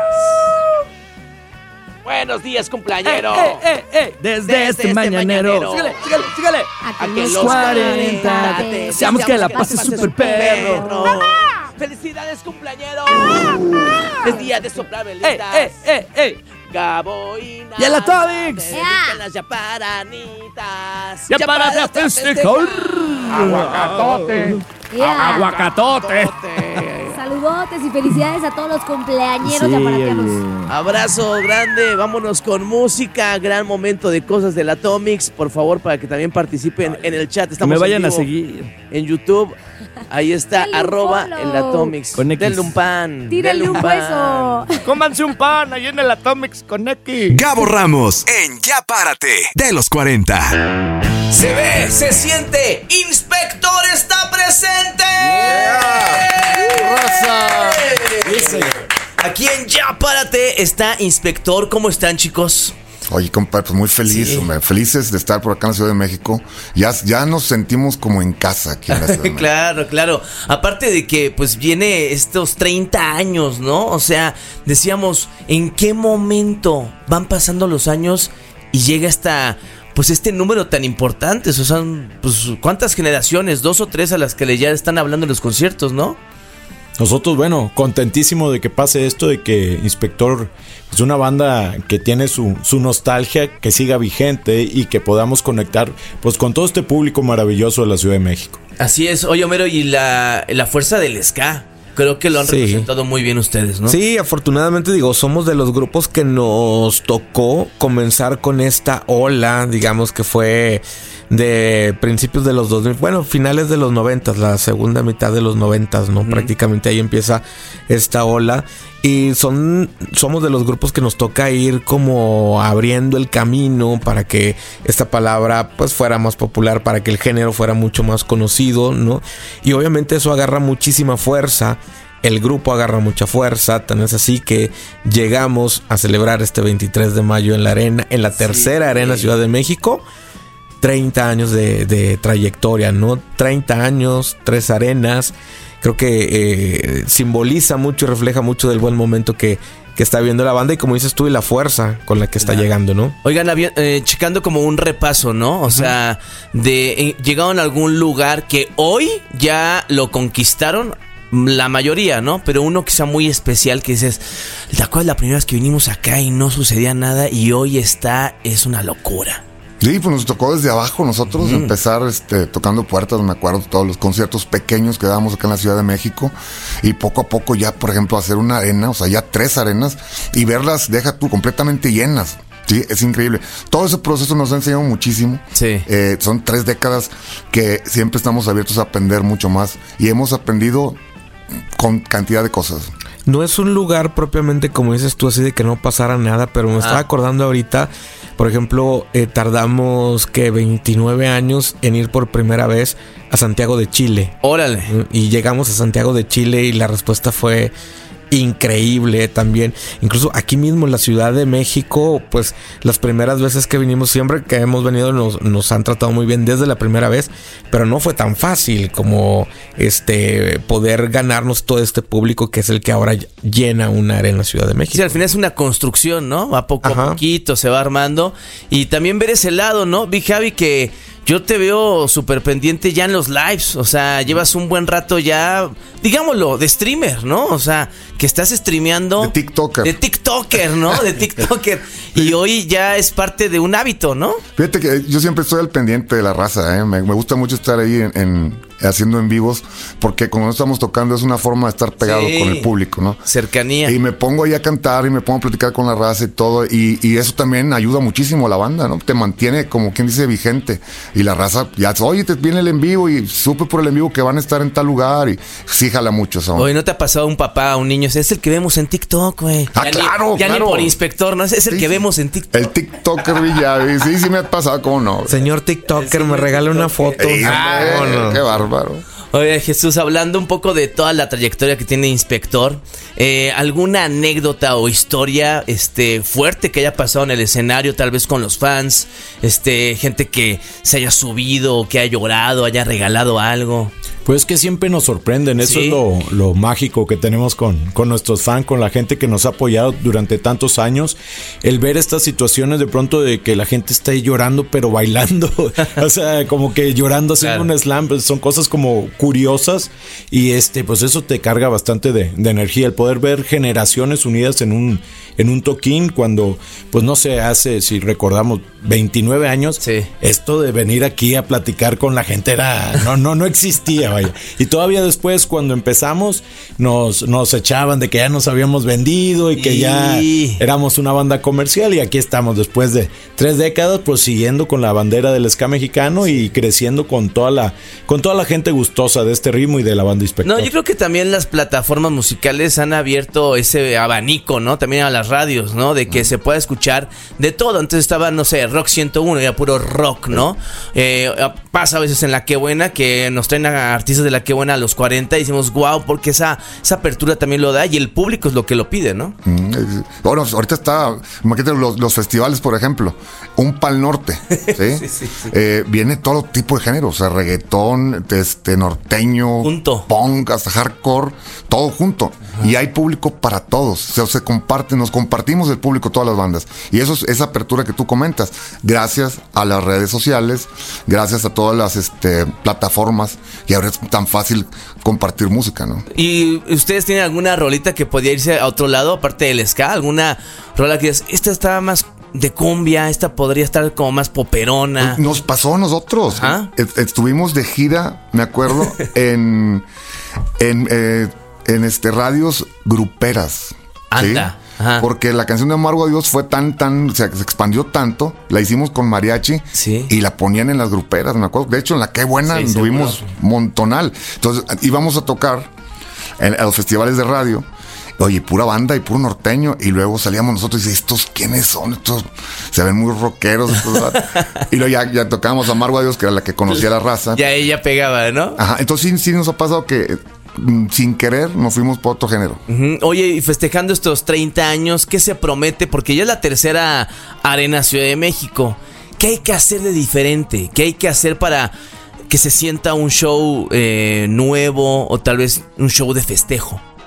Buenos días, cumpleañero. Eh, eh, eh, Desde, Desde este, este mañanero. mañanero. Sígale, sígale, sígale. A que los los cuarenta cuarenta te te deseamos que la pases súper perro. ¡Felicidades, cumpleañero! Es día de soplar Eh, velitas. eh, eh, eh. Gabo y ¡Y a la Nata, Tómix! te dedican las yaparanitas. Ya para de festejar. Aguacatote. Yeah. Aguacatote. Saludotes y felicidades a todos los cumpleañeros Sí, yaparatianos. oye. Abrazo grande, vámonos con música. Gran momento de cosas de la Atomics. Por favor, para que también participen en el chat. Que Estamos me vayan en a vivo seguir. en YouTube. Ahí está, Denle un arroba follow. en la Atomics. Con X. Denle un pan. Tírale denle un pan. beso. Cómanse un pan ahí en el Atomics con X. Gabo Ramos en Ya Párate de los cuarenta. Se ve, se siente. Inspector está presente. Aquí en Ya Párate está Inspector. ¿Cómo están, chicos? Oye, compadre, pues muy feliz, Sí. hombre, felices de estar por acá en la Ciudad de México. Ya, ya nos sentimos como en casa aquí en la Ciudad de México. Claro, claro. Aparte de que pues viene estos treinta años, ¿no? O sea, decíamos, ¿en qué momento van pasando los años y llega hasta pues este número tan importante? O sea, pues ¿cuántas generaciones? Dos o tres a las que le ya están hablando en los conciertos, ¿no? Nosotros, bueno, contentísimo de que pase esto, de que Inspector es una banda que tiene su, su nostalgia, que siga vigente y que podamos conectar pues con todo este público maravilloso de la Ciudad de México. Así es. Oye, Homero, y la, la fuerza del ska, creo que lo han Sí. representado muy bien ustedes, ¿no? Sí, afortunadamente digo, somos de los grupos que nos tocó comenzar con esta ola, digamos que fue de principios de los dos mil, bueno, finales de los noventas, la segunda mitad de los noventas, ¿no? Ujú. Prácticamente ahí empieza esta ola y son somos de los grupos que nos toca ir como abriendo el camino para que esta palabra pues fuera más popular, para que el género fuera mucho más conocido, ¿no? Y obviamente eso agarra muchísima fuerza. El grupo agarra mucha fuerza, tan es así que llegamos a celebrar este veintitrés de mayo en la arena, en la tercera Sí. arena Ciudad de México. treinta años de, de trayectoria, ¿no? treinta años, tres arenas. Creo que eh, simboliza mucho y refleja mucho del buen momento que, que está viendo la banda y, como dices tú, y la fuerza con la que está Claro. llegando, ¿no? Oigan, había- eh, checando como un repaso, ¿no? O sea, de eh, llegaron a algún lugar que hoy ya lo conquistaron la mayoría, ¿no? Pero uno que sea muy especial, que dices, ¿te acuerdas la primera vez que vinimos acá y no sucedía nada y hoy está, es una locura? Sí, pues nos tocó desde abajo nosotros mm. empezar este, tocando puertas, me acuerdo, todos los conciertos pequeños que dábamos acá en la Ciudad de México, y poco a poco ya, por ejemplo, hacer una arena, o sea, ya tres arenas, y verlas, deja tú, completamente llenas. Sí, es increíble. Todo ese proceso nos ha enseñado muchísimo. Sí. Eh, son tres décadas que siempre estamos abiertos a aprender mucho más, y hemos aprendido con cantidad de cosas. No es un lugar propiamente, como dices tú, así de que no pasara nada, pero me ah. estaba acordando ahorita, por ejemplo, eh, tardamos que veintinueve años en ir por primera vez a Santiago de Chile. Órale. Y llegamos a Santiago de Chile y la respuesta fue increíble también. Incluso aquí mismo en la Ciudad de México, pues las primeras veces que vinimos, siempre que hemos venido nos, nos han tratado muy bien desde la primera vez, pero no fue tan fácil como este poder ganarnos todo este público que es el que ahora llena una arena en la Ciudad de México. Sí, al final es una construcción, ¿no? Va poco Ajá. a poquito, se va armando, y también ver ese lado, ¿no? Vi, Javi, que yo te veo súper pendiente ya en los lives, o sea, llevas un buen rato ya, digámoslo, de streamer, ¿no? O sea, que estás streameando. De TikToker. De TikToker, ¿no? De TikToker. Y hoy ya es parte de un hábito, ¿no? Fíjate que yo siempre estoy al pendiente de la raza, ¿eh? Me, me gusta mucho estar ahí en, en haciendo en vivos, porque cuando estamos tocando es una forma de estar pegado sí. con el público, ¿no? Cercanía. Y me pongo ahí a cantar y me pongo a platicar con la raza y todo, y, y eso también ayuda muchísimo a la banda, ¿no? Te mantiene, como quien dice, vigente. Y la raza, ya, oye, te viene el en vivo y supe por el en vivo que van a estar en tal lugar, y sí jala mucho eso. Oye, ¿no te ha pasado un papá, un niño? Es el que vemos en TikTok, güey. Ah, ya claro, ni, Ya claro. ni por inspector, ¿no? Es el sí, que vemos en TikTok. El TikToker Villavi, sí, sí me ha pasado, ¿cómo no? Señor TikToker, me regala una foto. Ey, ah, no, no. Qué bárbaro. Oye, Jesús, hablando un poco de toda la trayectoria que tiene Inspector, eh, ¿alguna anécdota o historia este, fuerte que haya pasado en el escenario, tal vez con los fans? Este, gente que se haya subido, que haya llorado, haya regalado algo. Pues que siempre nos sorprenden, eso ¿Sí? es lo, lo mágico que tenemos con, con nuestros fans, con la gente que nos ha apoyado durante tantos años, el ver estas situaciones de pronto de que la gente está ahí llorando pero bailando, o sea, como que llorando haciendo claro. un slam, pues son cosas como curiosas, y este pues eso te carga bastante de, de energía, el poder ver generaciones unidas en un, en un toquín, cuando pues no sé, hace, si recordamos, veintinueve años, sí. esto de venir aquí a platicar con la gente era, no, no, no existía. Vaya. Y todavía después, cuando empezamos, nos, nos echaban de que ya nos habíamos vendido y que y... ya éramos una banda comercial, y aquí estamos después de tres décadas, pues siguiendo con la bandera del ska mexicano sí. y creciendo con toda la con toda la gente gustosa de este ritmo y de la banda Inspector. No, yo creo que también las plataformas musicales han abierto ese abanico, ¿no? También a las radios, ¿no? De que uh-huh. se pueda escuchar de todo. Antes estaba, no sé, Rock ciento uno, ya puro rock, ¿no? Eh, pasa a veces en La Qué Buena que nos traen a artistas de La Qué Buena a los cuarenta y decimos, wow, porque esa, esa apertura también lo da, y el público es lo que lo pide, ¿no? Mm, bueno, ahorita está, imagínate los, los festivales, por ejemplo, un Pal Norte, ¿sí? sí, sí, sí. Eh, viene todo tipo de géneros, o sea, reggaetón, este, norteño, junto. Punk, hasta hardcore, todo junto. Ajá. Y hay público para todos, o sea, se comparte, nos compartimos el público, todas las bandas. Y eso es esa apertura que tú comentas, gracias a las redes sociales, gracias a todas las este, plataformas, y ahora es tan fácil compartir música, ¿no? ¿Y ustedes tienen alguna rolita que podía irse a otro lado, aparte del ska? ¿Alguna rola que dices, esta está más de cumbia, esta podría estar como más poperona? Nos pasó a nosotros. ¿Ah? Estuvimos de gira, me acuerdo, en, en, eh, en este, radios gruperas. Anda. ¿Sí? Ajá. Porque la canción de Amargo Adiós fue tan, tan, se, se expandió tanto, la hicimos con mariachi sí. y la ponían en las gruperas, me acuerdo. De hecho, en La Qué Buena sí, tuvimos montonal. Entonces, íbamos a tocar en, a los festivales de radio. Oye, pura banda y puro norteño. Y luego salíamos nosotros y decíamos, ¿estos quiénes son? Estos se ven muy rockeros. Y luego ya, ya tocábamos Amargo Adiós, que era la que conocía la raza. Ya ella pegaba, ¿no? Ajá, entonces sí, sí nos ha pasado que sin querer nos fuimos por otro género. Uh-huh. Oye, y festejando estos treinta años, ¿qué se promete? Porque ya es la tercera Arena Ciudad de México. ¿Qué hay que hacer de diferente? ¿Qué hay que hacer para que se sienta un show eh, nuevo, o tal vez un show de festejo?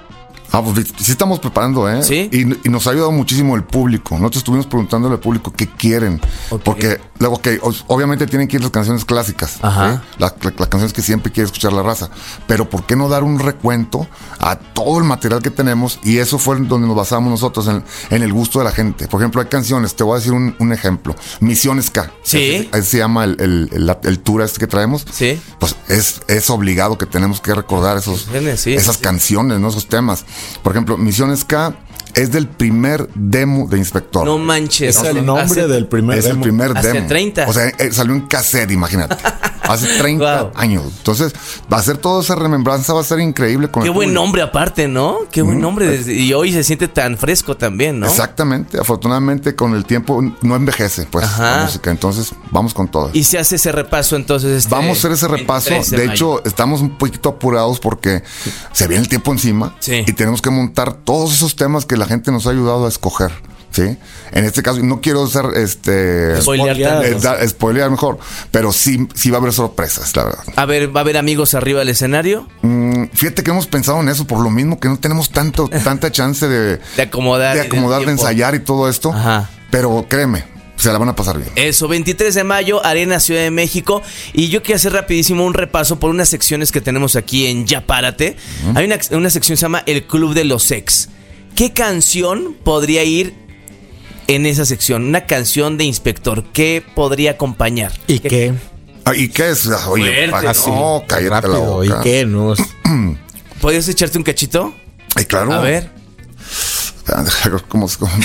Ah, pues sí estamos preparando, ¿eh? Sí. Y, y nos ha ayudado muchísimo el público. Nosotros estuvimos preguntándole al público qué quieren. Okay. Porque, luego, okay, obviamente tienen que ir las canciones clásicas. Ajá. ¿Sí? Las la, la canciones que siempre quiere escuchar la raza. Pero ¿por qué no dar un recuento a todo el material que tenemos? Y eso fue donde nos basamos nosotros, en, en el gusto de la gente. Por ejemplo, hay canciones, te voy a decir un, un ejemplo. Misiones K. Sí. Así se llama el, el, el, el tour este que traemos. Sí. Pues es, es obligado que tenemos que recordar esos, sí, esas sí. canciones, ¿no? Esos temas. Por ejemplo, Misiones K es del primer demo de Inspector. No manches. Es el nombre hace, del primer es demo. Es el primer hace demo. treinta. O sea, salió en cassette, imagínate. Hace treinta wow. años. Entonces, va a ser toda esa remembranza, va a ser increíble. Con Qué el buen público. nombre aparte, ¿no? Qué buen mm. nombre. Y hoy se siente tan fresco también, ¿no? Exactamente. Afortunadamente, con el tiempo no envejece, pues, Ajá. la música. Entonces, vamos con todo. Y se hace ese repaso, entonces. Este vamos a hacer ese repaso. De, de hecho, estamos un poquito apurados porque se viene el tiempo encima. Sí. Y tenemos que montar todos esos temas que la gente nos ha ayudado a escoger. ¿Sí? En este caso, no quiero ser este spoilear, eh, da, spoilear mejor, pero sí, sí va a haber sorpresas, la verdad. A ver, ¿va a haber amigos arriba del escenario? Mm, fíjate que hemos pensado en eso, por lo mismo que no tenemos tanto, tanta chance de, de acomodar, de, acomodar de ensayar y todo esto. Ajá. Pero créeme, se la van a pasar bien. Eso, veintitrés de mayo, Arena Ciudad de México. Y yo quiero hacer rapidísimo un repaso por unas secciones que tenemos aquí en Ya Párate. Uh-huh. Hay una, una sección que se llama El Club de los Ex. ¿Qué canción podría ir en esa sección? Una canción de Inspector. ¿Qué podría acompañar? ¿Y qué? qué? Ah, ¿Y qué es? Oye, Fuerte, así, no, cállate la boca. ¿Y qué? No. ¿Podrías echarte un cachito? Ay, claro. A ver. ¿Cómo se come?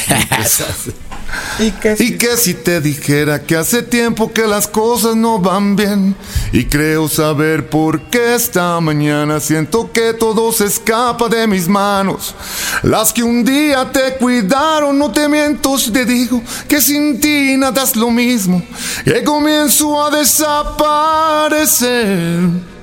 ¿Y qué, si... ¿Y qué si te dijera que hace tiempo que las cosas no van bien? Y creo saber por qué esta mañana siento que todo se escapa de mis manos. Las que un día te cuidaron, no te miento si te digo que sin ti nada es lo mismo, que comienzo a desaparecer.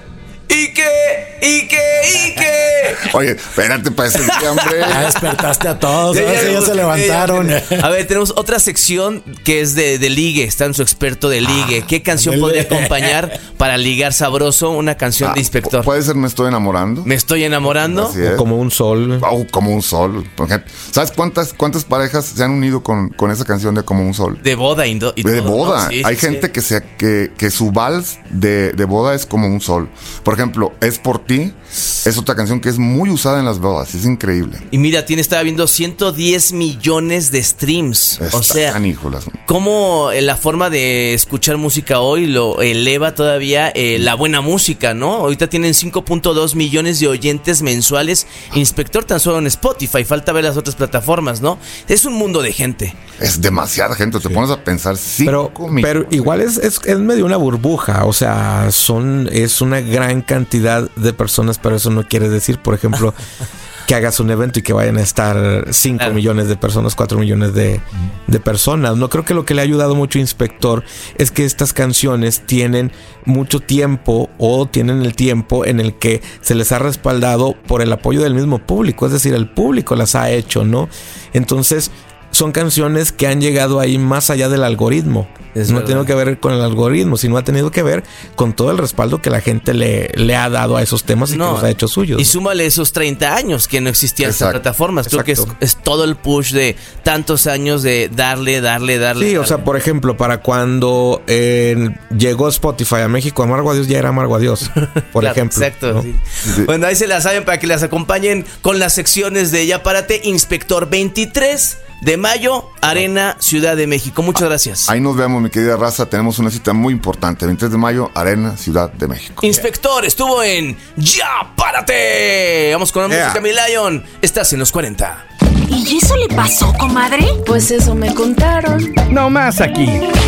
¿Y qué? ¿Y qué? ¿Y qué? Oye, espérate para ese día, hombre. Ya despertaste a todos, ya, ya, ya se levantaron. A ver, tenemos otra sección que es de, de ligue. Está en su experto de ligue. ¿Qué canción podría acompañar para ligar sabroso? Una canción ah, de Inspector. Puede ser Me Estoy Enamorando. ¿Me Estoy Enamorando? O Como un Sol. Oh, Como un Sol. ¿Sabes cuántas, cuántas parejas se han unido con, con esa canción de Como un Sol? De boda. Y do, y de todo, boda. ¿no? Sí, Hay sí, gente sí. Que, se, que, que su vals de, de boda es Como un Sol. Por ejemplo, Es por ti. Es otra canción que es muy usada en las bodas. Es increíble. Y mira, tiene, estaba viendo ciento diez millones de streams. Está o sea, caníjulas. Cómo la forma de escuchar música hoy lo eleva todavía eh, la buena música, ¿no? Ahorita tienen cinco punto dos millones de oyentes mensuales. Inspector tan solo en Spotify. Falta ver las otras plataformas, ¿no? Es un mundo de gente. Es demasiada gente. Te sí. pones a pensar cinco pero, pero igual es, es, es medio una burbuja. O sea, son es una gran cantidad de personas, pero eso no quiere decir, por ejemplo, que hagas un evento y que vayan a estar cinco claro. millones de personas, cuatro millones de, de personas. No creo que lo que le ha ayudado mucho a Inspector es que estas canciones tienen mucho tiempo o tienen el tiempo en el que se les ha respaldado por el apoyo del mismo público. Es decir, el público las ha hecho, ¿no? Entonces, son canciones que han llegado ahí más allá del algoritmo. Es no ha tenido que ver con el algoritmo, sino ha tenido que ver con todo el respaldo que la gente le, le ha dado a esos temas y no, que los ha hecho suyos. Y súmale esos treinta años que no existían estas plataformas. Creo que es, es todo el push de tantos años de darle, darle, darle. Sí, darle. O sea, por ejemplo, para cuando eh, llegó Spotify a México, Amargo a Dios ya era Amargo a Dios, por claro, ejemplo. Exacto. ¿no? Sí. Sí. Bueno, ahí se la saben para que las acompañen con las secciones de Ya Párate, Inspector. Veintitrés de mayo, Arena Ciudad de México. Muchas gracias. Ahí nos vemos, mi querida raza. Tenemos una cita muy importante. veintitrés de mayo, Arena Ciudad de México. Inspector estuvo en Ya Párate. Vamos con la yeah. música, mi Lion. Estás en los cuarenta. ¿Y eso le pasó, comadre? Pues eso me contaron. No más aquí.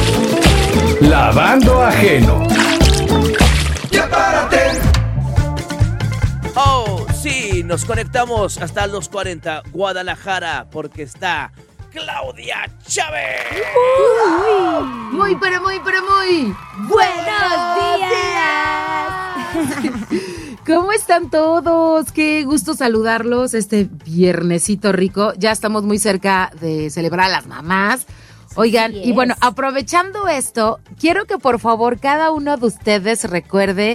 Lavando ajeno. Ya Párate. Oh, sí, nos conectamos hasta los cuarenta, Guadalajara, porque está Claudia Chávez. Uy, muy, pero muy, pero muy buenos días. ¿Cómo están todos? Qué gusto saludarlos este viernesito rico. Ya estamos muy cerca de celebrar a las mamás. Oigan, sí, y bueno, aprovechando esto, quiero que por favor cada uno de ustedes recuerde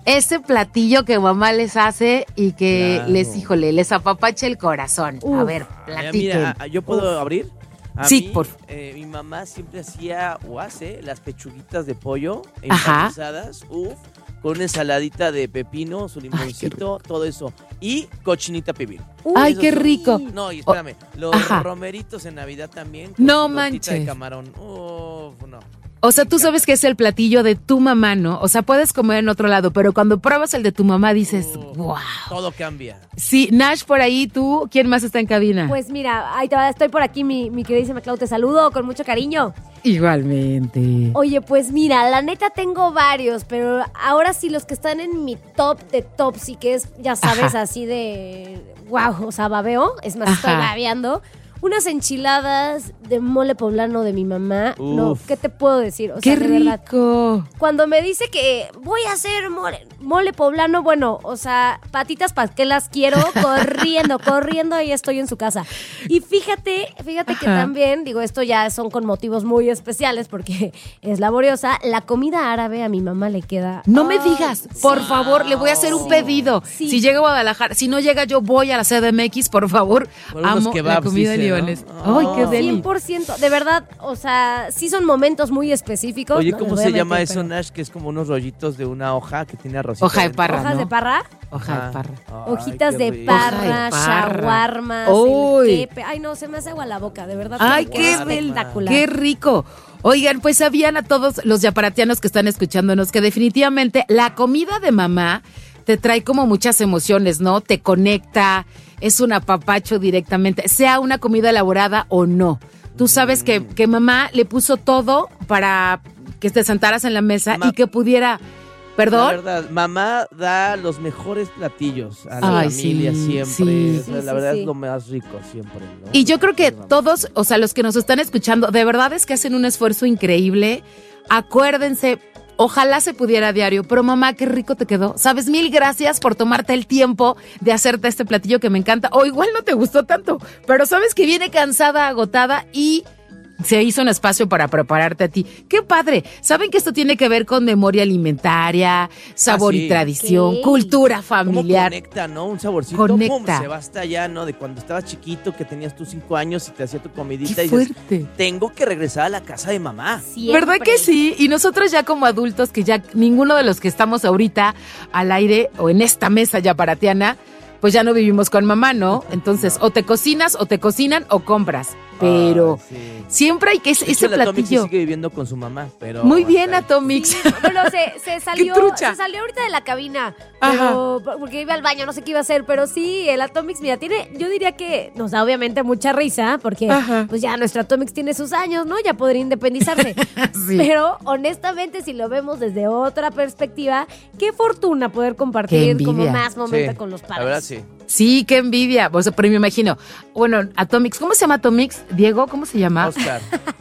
ese platillo que mamá les hace y que Claro. les, híjole, les apapacha el corazón. Uf. A ver, platiquen. Mira, ¿yo puedo abrir? A Sí, mí, por- eh, mi mamá siempre hacía o hace las pechuguitas de pollo Ajá. empanizadas, uf, con una ensaladita de pepino, su limoncito, todo eso. Y cochinita pibil. Ay, Esos qué son- rico. No, y espérame, los Ajá. romeritos en Navidad también. con No su tortita de manches. camarón. Uf, no. O sea, tú sabes que es el platillo de tu mamá, ¿no? O sea, puedes comer en otro lado, pero cuando pruebas el de tu mamá dices, wow. Todo cambia. Sí, Nash, por ahí, tú, ¿quién más está en cabina? Pues mira, ahí te va, estoy por aquí, mi, mi queridísima Clau, te saludo con mucho cariño. Igualmente. Oye, pues mira, la neta tengo varios, pero ahora sí los que están en mi top de tops y que es, ya sabes, Ajá. así de wow, o sea, babeo, es más, estoy Ajá. babeando. Unas enchiladas de mole poblano de mi mamá. No, Uf. ¿qué te puedo decir? O ¡Qué sea, de verdad, rico! cuando me dice que voy a hacer mole, mole poblano, bueno, o sea, patitas para que las quiero, corriendo, corriendo, ahí estoy en su casa. Y fíjate, fíjate que Ajá. también, digo, esto ya son con motivos muy especiales porque es laboriosa, la comida árabe a mi mamá le queda... No me Ay, digas, por favor, le voy a hacer un pedido. Sí. Si llega a Guadalajara, si no llega yo voy a la C D M X, por favor. Por unos Amo la kebabs, comida dice, ¿no? libanesa. Ay, qué deli. cien por ciento, de verdad, o sea, sí son momentos muy específicos. Oye, no ¿cómo les voy se a llama mentir, eso, pero- Nash? Que es como unos rollitos de una hoja que tiene arrocito. Hoja de dentro. parra, ¿Hojas ¿no? de parra? Hoja Ajá. de parra. Ay, Hojitas qué de rico. parra, Hoja de parra. shawarmas, Uy. el quepe. Ay, no, se me hace agua la boca, de verdad. Ay, que qué es del- espectacular. Qué rico. Oigan, pues sabían a todos los yaparatianos que están escuchándonos que definitivamente la comida de mamá te trae como muchas emociones, ¿no? Te conecta, es un apapacho directamente, sea una comida elaborada o no. Tú sabes que, que mamá le puso todo para que te sentaras en la mesa Ma- y que pudiera... La ¿Perdón? verdad, mamá da los mejores platillos a la Ay, familia sí, siempre. sí. O sea, Sí, la sí, verdad sí. es lo más rico siempre, ¿no? Y yo creo que Perdón. todos, o sea, los que nos están escuchando, de verdad es que hacen un esfuerzo increíble. Acuérdense, ojalá se pudiera a diario, pero mamá, qué rico te quedó. Sabes, mil gracias por tomarte el tiempo de hacerte este platillo que me encanta. O igual no te gustó tanto, pero sabes que viene cansada, agotada y se hizo un espacio para prepararte a ti. ¡Qué padre! ¿Saben que esto tiene que ver con memoria alimentaria, sabor Ah, sí. y tradición, Ok. cultura ¿Cómo familiar? conecta, no? Un saborcito. Conecta. Pum, se va hasta allá, ¿no? De cuando estabas chiquito, que tenías tus cinco años y te hacía tu comidita ¡Qué y dices, fuerte! tengo que regresar a la casa de mamá. Siempre. ¿Verdad que sí? Y nosotros ya como adultos, que ya ninguno de los que estamos ahorita al aire o en esta mesa ya paratiana, pues ya no vivimos con mamá, ¿no? Entonces, o te cocinas, o te cocinan, o compras. Pero Ay, sí. siempre hay que ese, De hecho, ese el Atomic sí platillo. sigue viviendo con su mamá, pero... Muy bien, hasta ahí. Atomics. Sí, bueno, se, se salió, trucha! se salió ahorita de la cabina, pero, porque iba al baño, no sé qué iba a hacer, pero sí, el Atomics, mira, tiene, yo diría que nos da obviamente mucha risa, porque Ajá. pues ya nuestro Atomics tiene sus años, ¿no? Ya podría independizarse. Sí. Pero honestamente, si lo vemos desde otra perspectiva, qué fortuna poder Qué compartir envidia. como más momento Sí, con los padres. la verdad, sí. Sí, qué envidia. O sea, pero me imagino. Bueno, Atomics, ¿cómo se llama Atomics? Diego, ¿cómo se llama? Oscar.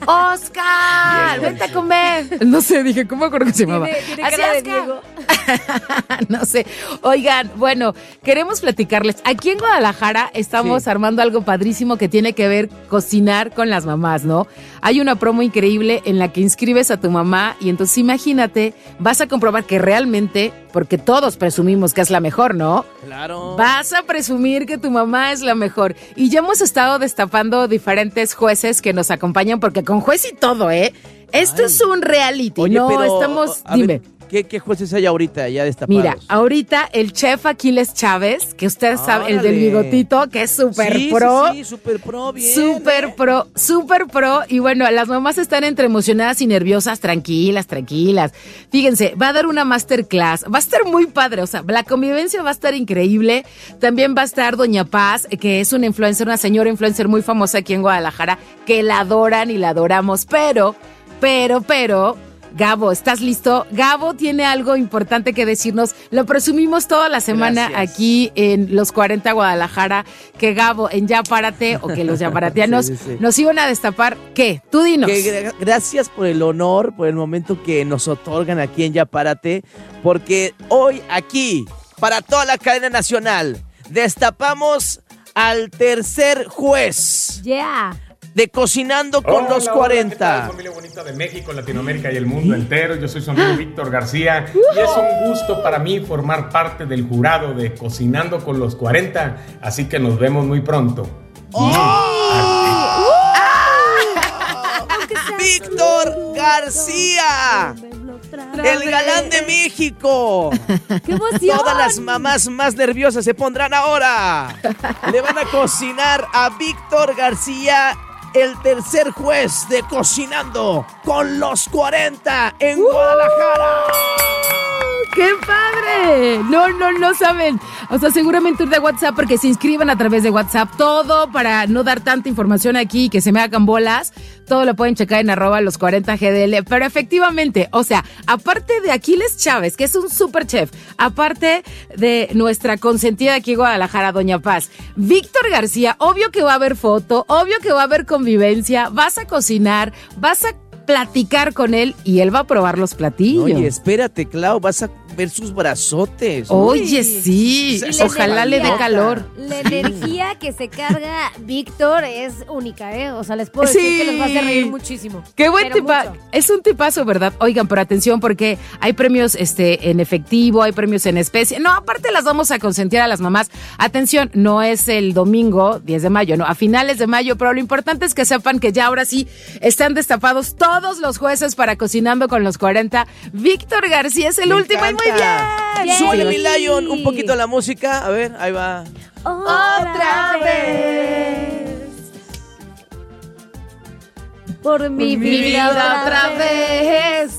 ¡Oscar! Diego, ¡Vente a sí. comer! No sé, dije, ¿cómo acuerdo que se llamaba? Tiene, tiene Así, cara de Oscar. Diego. No sé. Oigan, bueno, queremos platicarles. Aquí en Guadalajara estamos Sí. armando algo padrísimo que tiene que ver cocinar con las mamás, ¿no? Hay una promo increíble en la que inscribes a tu mamá y entonces imagínate, vas a comprobar que realmente, porque todos presumimos que es la mejor, ¿no? Claro. Vas a presumir que tu mamá es la mejor. Y ya hemos estado destapando diferentes jueces que nos acompañan, porque con juez y todo, ¿eh? Esto Ay. es un reality. Oye, no, pero, estamos... a Dime. ver, ¿qué, ¿qué jueces hay ahorita ya destapados? Mira, ahorita el chef Aquiles Chávez, que ustedes saben, el del Órale. bigotito, que es súper Sí, pro. Sí, sí, súper pro, bien. Súper ¿eh? pro, súper pro. Y bueno, las mamás están entre emocionadas y nerviosas, tranquilas, tranquilas. Fíjense, va a dar una masterclass, va a estar muy padre, o sea, la convivencia va a estar increíble. También va a estar Doña Paz, que es una influencer, una señora influencer muy famosa aquí en Guadalajara, que la adoran y la adoramos, pero, pero, pero... Gabo, ¿estás listo? Gabo tiene algo importante que decirnos. Lo presumimos toda la semana Gracias. aquí en Los cuarenta Guadalajara, que Gabo en Ya Párate, o que los yaparatianos Sí, sí, sí. nos iban a destapar. ¿Qué? Tú dinos. Que gra- gracias por el honor, por el momento que nos otorgan aquí en Ya Párate, porque hoy aquí, para toda la cadena nacional, destapamos al tercer juez. Yeah. de Cocinando con Hola, los hola, cuarenta. ¿qué tal, familia bonita de México, Latinoamérica y el mundo entero? Yo soy su amigo Víctor García y es un gusto para mí formar parte del jurado de Cocinando con los cuarenta, así que nos vemos muy pronto. ¡Oh! ¡Víctor García! ¡El galán de México! ¡Qué emoción! Todas las mamás más nerviosas se pondrán ahora. Le van a cocinar a Víctor García, el tercer juez de Cocinando con los cuarenta en uh, Guadalajara. ¡Qué padre! No, no, no saben. O sea, seguramente de WhatsApp, porque se inscriban a través de WhatsApp. Todo para no dar tanta información aquí y que se me hagan bolas. Todo lo pueden checar en arroba los cuarenta G D L. Pero efectivamente, o sea, aparte de Aquiles Chávez, que es un super chef, aparte de nuestra consentida aquí en Guadalajara, Doña Paz, Víctor García, obvio que va a haber foto, obvio que va a haber convivencia, vas a cocinar, vas a platicar con él y él va a probar los platillos. Oye, espérate, Clau, vas a ver sus brazotes. Oye, Uy. sí, ojalá le dé calor. La energía que se carga Víctor es única, ¿eh? O sea, les puedo decir sí. que les va a hacer reír muchísimo. Qué buen tipazo. Es un tipazo, ¿verdad? Oigan, pero atención porque hay premios este, en efectivo, hay premios en especie. No, aparte las vamos a consentir a las mamás. Atención, no es el domingo diez de mayo, no, a finales de mayo, pero lo importante es que sepan que ya ahora sí están destapados todos los jueces para Cocinando con los cuarenta. Víctor García es el Me último encanta. y muy bien. Súbele, mi Lion, un poquito la música. A ver, ahí va. Otra vez. Por mi, mi vida, vida otra vez.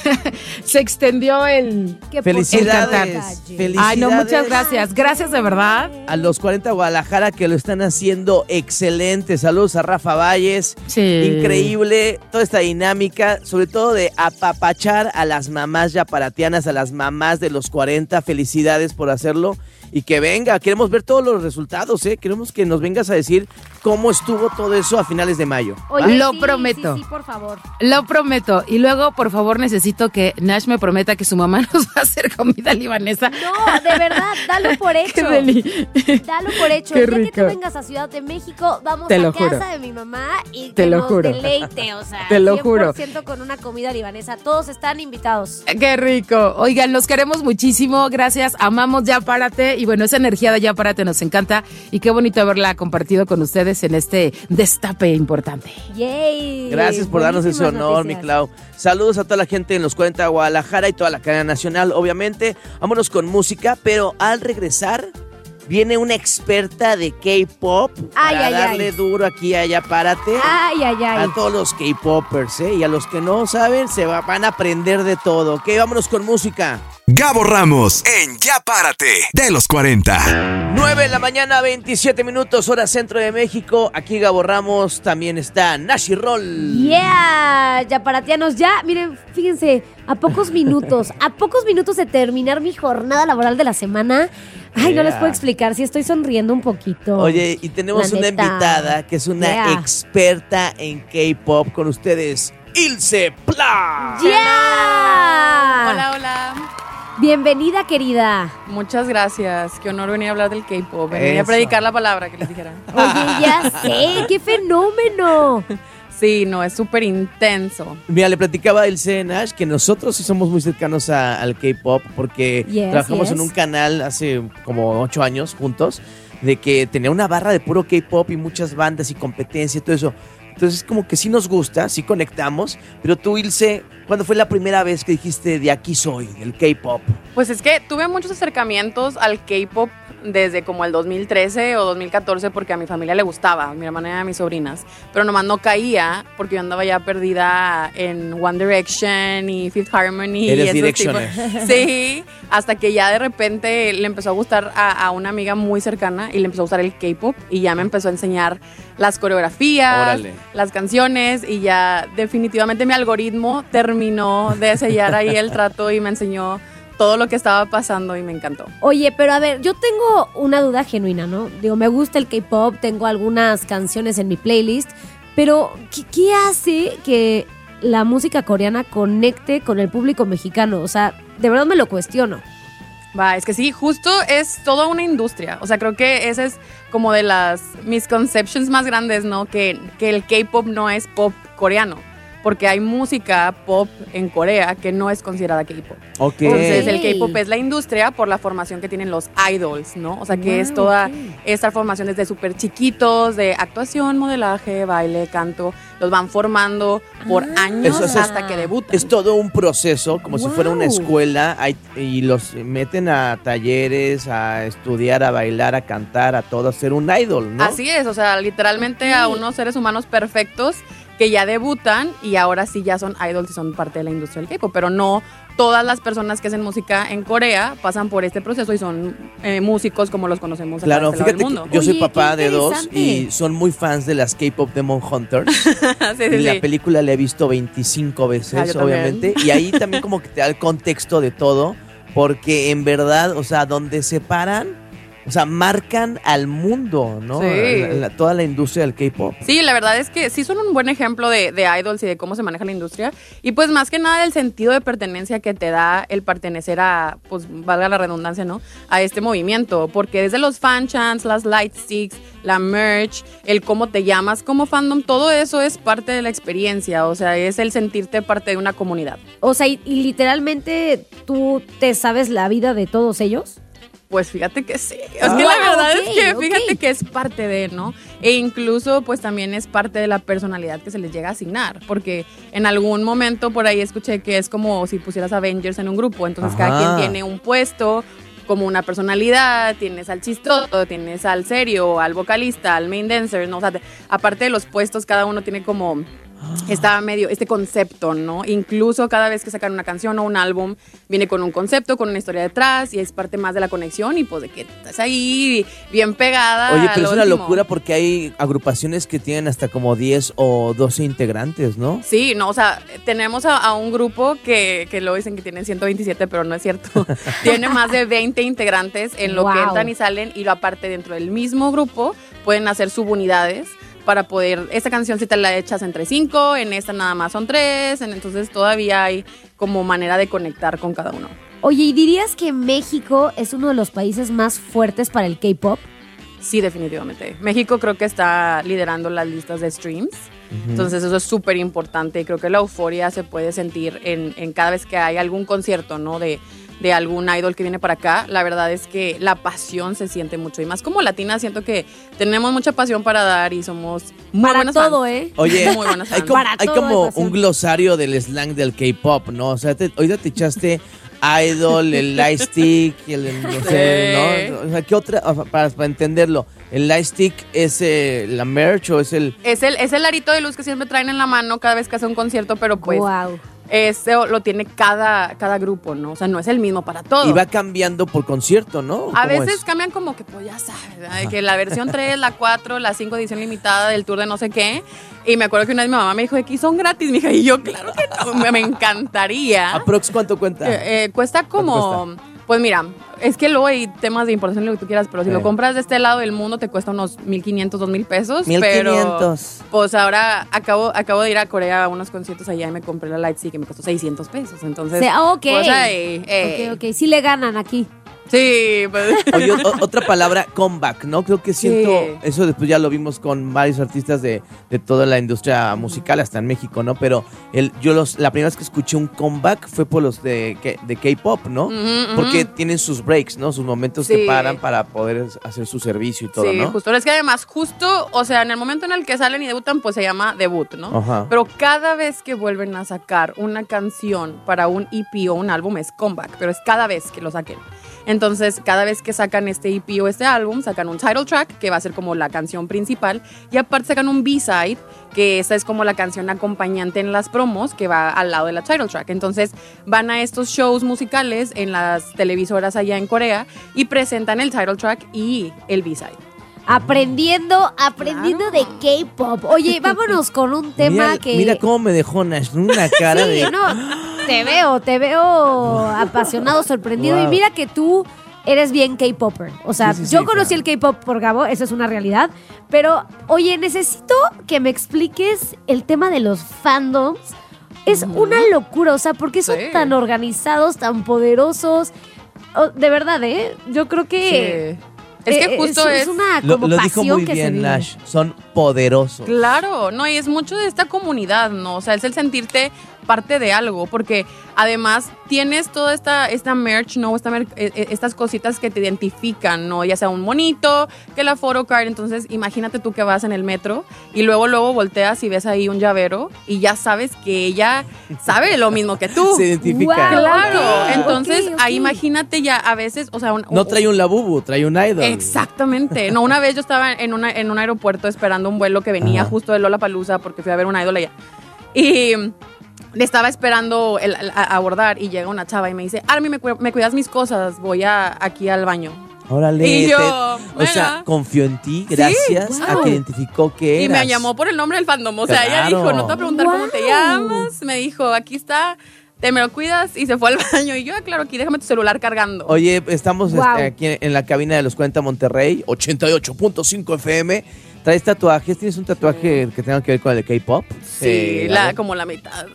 Se extendió el... Felicidades. El Felicidades. Ay, no, muchas gracias. Gracias de verdad. A los cuarenta Guadalajara que lo están haciendo excelente. Saludos a Rafa Valles. Sí. Increíble toda esta dinámica, sobre todo de apapachar a las mamás yaparatianas, a las mamás de los cuarenta. Felicidades por hacerlo. Y que venga, queremos ver todos los resultados, ¿eh? Queremos que nos vengas a decir cómo estuvo todo eso a finales de mayo. Oye, lo sí, prometo. Sí, sí, por favor. Lo prometo. Y luego, por favor, necesito que Nash me prometa que su mamá nos va a hacer comida libanesa. No, de verdad, dalo por hecho. Qué deli. Dalo por hecho. Qué El día rico. que tú vengas a Ciudad de México, vamos Te a lo casa juro. de mi mamá y Te que lo nos juro. deleite. O sea, Te lo cien por ciento juro. con una comida libanesa. Todos están invitados. Qué rico. Oigan, los queremos muchísimo. Gracias. Amamos Ya Párate. Y bueno, esa energía de Ya Párate nos encanta. Y qué bonito haberla compartido con ustedes en este destape importante. Yay. Gracias por darnos ese Buenísimas honor, noticias. mi Clau. Saludos a toda la gente en los cuarenta de Guadalajara y toda la cadena nacional, obviamente. Vámonos con música, pero al regresar viene una experta de K-pop Ay, para ay, darle ay. duro aquí a Ya Párate. Ay, ay, ay. A todos los K-popers, ¿eh? Y a los que no saben, se va- van a aprender de todo. Ok, vámonos con música. Gabo Ramos en Ya Párate de los cuarenta. nueve de la mañana, veintisiete minutos, hora centro de México. Aquí Gabo Ramos, también está Nashi Roll. Yeah, yaparatianos, ya, miren, fíjense, a pocos minutos, a pocos minutos de terminar mi jornada laboral de la semana. Ay, no les puedo explicar, si estoy sonriendo un poquito. Oye, y tenemos La una neta. invitada que es una Yeah. experta en K-pop con ustedes, Ilse Pla. ¡Yeah! Hola, hola. Bienvenida, querida. Muchas gracias. Qué honor venir a hablar del K-pop. Venir Eso. a predicar la palabra que les dijera. Oye, ya sé, qué fenómeno. Sí, no, es súper intenso. Mira, le platicaba a Ilse Nash que nosotros sí somos muy cercanos a- al K-pop porque Yes, trabajamos yes. en un canal hace como ocho años juntos de que tenía una barra de puro K-pop y muchas bandas y competencia y todo eso. Entonces como que sí nos gusta, sí conectamos, pero tú, Ilse, ¿cuándo fue la primera vez que dijiste de aquí soy, del K-pop? Pues es que tuve muchos acercamientos al K-pop desde como el dos mil trece o dos mil catorce porque a mi familia le gustaba, a mi hermana y a mis sobrinas, pero nomás no caía porque yo andaba ya perdida en One Direction y Fifth Harmony. Eres y esos Directioner. tipos. Sí, hasta que ya de repente le empezó a gustar a, a una amiga muy cercana y le empezó a gustar el K-pop y ya me empezó a enseñar las coreografías, Órale. las canciones y ya definitivamente mi algoritmo terminó de sellar ahí el trato y me enseñó todo lo que estaba pasando y me encantó. Oye, pero a ver, yo tengo una duda genuina, ¿no? Digo, me gusta el K-pop, tengo algunas canciones en mi playlist, pero ¿qué, qué hace que la música coreana conecte con el público mexicano? O sea, de verdad me lo cuestiono. Va, es que sí, justo es toda una industria. O sea, creo que esa es como de las misconceptions más grandes, ¿no? Que, que el K-pop no es pop coreano. Porque hay música pop en Corea que no es considerada K-pop. Okay. Entonces, el K-pop es la industria por la formación que tienen los idols, ¿no? O sea, que wow, es toda okay. esta formación desde súper chiquitos, de actuación, modelaje, baile, canto. Los van formando por ah, años es, hasta que debutan. Es todo un proceso, como wow. si fuera una escuela, hay, y los meten a talleres, a estudiar, a bailar, a cantar, a todo, a ser un idol, ¿no? Así es, o sea, literalmente okay. a unos seres humanos perfectos que ya debutan y ahora sí ya son idols y son parte de la industria del K-pop, pero no todas las personas que hacen música en Corea pasan por este proceso y son eh, músicos como los conocemos en claro, este lado del mundo. Claro, fíjate, yo soy Oye, papá de dos y son muy fans de las K-pop Demon Hunters. sí, sí, y la sí. película la he visto veinticinco veces, ah, obviamente, y ahí también como que te da el contexto de todo, porque en verdad, o sea, donde se paran, o sea, marcan al mundo, ¿no? Sí. La, la, toda la industria del K-pop. Sí, la verdad es que sí son un buen ejemplo de, de idols y de cómo se maneja la industria. Y pues más que nada del sentido de pertenencia que te da el pertenecer a, pues valga la redundancia, ¿no? A este movimiento. Porque desde los fan chants, las light sticks, la merch, el cómo te llamas como fandom, todo eso es parte de la experiencia. O sea, es el sentirte parte de una comunidad. O sea, y, y literalmente tú te sabes la vida de todos ellos. Pues fíjate que sí. Es que ah, la verdad okay, es que fíjate okay. que es parte de, ¿no? E incluso pues también es parte de la personalidad que se les llega a asignar. Porque en algún momento por ahí escuché que es como si pusieras Avengers en un grupo. Entonces Ajá. cada quien tiene un puesto, como una personalidad, tienes al chistoso, tienes al serio, al vocalista, al main dancer, ¿no? O sea, te, aparte de los puestos, cada uno tiene como está medio, este concepto, ¿no? Incluso cada vez que sacan una canción o un álbum, viene con un concepto, con una historia detrás, y es parte más de la conexión, y pues de que estás ahí bien pegada. Oye, pero es una último. locura porque hay agrupaciones que tienen hasta como diez o doce integrantes, ¿no? Sí, no, o sea, tenemos a, a un grupo que, que luego dicen que tienen ciento veintisiete, pero no es cierto. Tiene más de veinte integrantes en lo wow. que entran y salen, y aparte dentro del mismo grupo pueden hacer subunidades para poder, esta canción si te la echas entre cinco, en esta nada más son tres, entonces todavía hay como manera de conectar con cada uno. Oye, ¿y dirías que México es uno de los países más fuertes para el K-pop? Sí, definitivamente. México creo que está liderando las listas de streams, uh-huh. entonces eso es súper importante, y creo que la euforia se puede sentir en, en cada vez que hay algún concierto, ¿no? De de algún idol que viene para acá. La verdad es que la pasión se siente mucho, y más como latina siento que tenemos mucha pasión para dar y somos muy para buenas todo, fans. ¿eh? Oye, muy buenas fans. hay como, hay como un glosario del slang del K-pop, ¿no? O sea, te, ahorita te echaste idol, el light stick, el, no sé, ¿no? O sea, ¿qué otra? Para, para entenderlo, ¿el light stick es eh, la merch o es el...? Es el, es el arito de luz que siempre traen en la mano cada vez que hace un concierto, pero pues... Wow. Ese lo tiene cada, cada grupo, ¿no? O sea, no es el mismo para todos. Y va cambiando por concierto, ¿no? A veces es? cambian como que, pues ya sabes, ¿verdad? De que la versión tres, la cuatro, la cinco edición limitada del tour de no sé qué. Y me acuerdo que una vez mi mamá me dijo, aquí son gratis, mija. Y yo, claro que no, me encantaría. ¿Aprox cuánto cuenta? Eh, eh, cuesta como... Cuesta? Pues mira, es que luego hay temas de importación, lo que tú quieras, pero si eh. lo compras de este lado del mundo te cuesta unos mil quinientos, dos mil pesos. mil quinientos. Pero, pues ahora acabo, acabo de ir a Corea a unos conciertos allá y me compré la Lightspeed que me costó seiscientos pesos. Entonces, sí, ok. Pues ahí, eh. ok, ok. Sí le ganan aquí. Sí, pues. Oye, o, otra palabra, comeback, ¿no? Creo que siento, sí. eso después ya lo vimos con varios artistas de, de toda la industria musical, hasta en México, ¿no? Pero el, yo los, la primera vez que escuché un comeback fue por los de, de K-pop, ¿no? Uh-huh, Porque uh-huh. tienen sus breaks, ¿no? Sus momentos sí. que paran para poder hacer su servicio y todo, sí, ¿no? Sí, justo. Es que además, justo, o sea, en el momento en el que salen y debutan, pues se llama debut, ¿no? Ajá. Pero cada vez que vuelven a sacar una canción para un E P o un álbum es comeback, pero es cada vez que lo saquen. Entonces, cada vez que sacan este E P o este álbum, sacan un title track, que va a ser como la canción principal, y aparte sacan un B-side, que esa es como la canción acompañante en las promos, que va al lado de la title track. Entonces, van a estos shows musicales en las televisoras allá en Corea y presentan el title track y el B-side. Aprendiendo, aprendiendo claro. de K-pop. Oye, vámonos con un tema mira, que... Mira cómo me dejó Nash, una cara sí, de... no, te veo, te veo apasionado, sorprendido. Wow. Y mira que tú eres bien K-popper. O sea, sí, sí, yo sí, conocí claro. el K-pop por Gabo, esa es una realidad. Pero, oye, necesito que me expliques el tema de los fandoms. Es uh-huh. una locura, o sea, ¿por qué son sí. tan organizados, tan poderosos? oh, de verdad, ¿eh? Yo creo que... Sí. Es que justo es, es, es una Lo, como lo dijo pasión muy que se bien, vive. Nash. Son poderosos. Claro, no, y es mucho de esta comunidad, ¿no? O sea, es el sentirte parte de algo, porque además tienes toda esta, esta merch, ¿no? Esta mer- estas cositas que te identifican, ¿no? Ya sea un monito, que la photocard, entonces imagínate tú que vas en el metro y luego, luego volteas y ves ahí un llavero y ya sabes que ella sabe lo mismo que tú. Se identifica. Wow, Claro, ok, entonces ok, ok. ahí imagínate ya a veces, o sea... Un, No trae un Labubu, trae un idol. Exactamente. No, una vez yo estaba en, una, en un aeropuerto esperando un vuelo que venía Ajá. justo de Lollapalooza porque fui a ver una idol allá. Y le estaba esperando el, a, a abordar y llega una chava y me dice, Army, me, cu- me cuidas mis cosas, voy a, aquí al baño. Órale. Y yo, te- o sea, mira. confió en ti gracias Sí, a wow. que identificó que Y eras. me llamó por el nombre del fandom. O sea, ella Claro. dijo, no te voy a preguntar cómo te Wow. llamas. Me dijo, aquí está, te me lo cuidas. Y se fue al baño. Y yo, ah, claro, aquí déjame tu celular cargando. Oye, estamos Wow. este, aquí en la cabina de los cuarenta Monterrey, ochenta y ocho punto cinco F M. ¿Traes tatuajes? ¿Tienes un tatuaje que tenga que ver con el K-pop? Sí, Eh, la, a ver. como la mitad.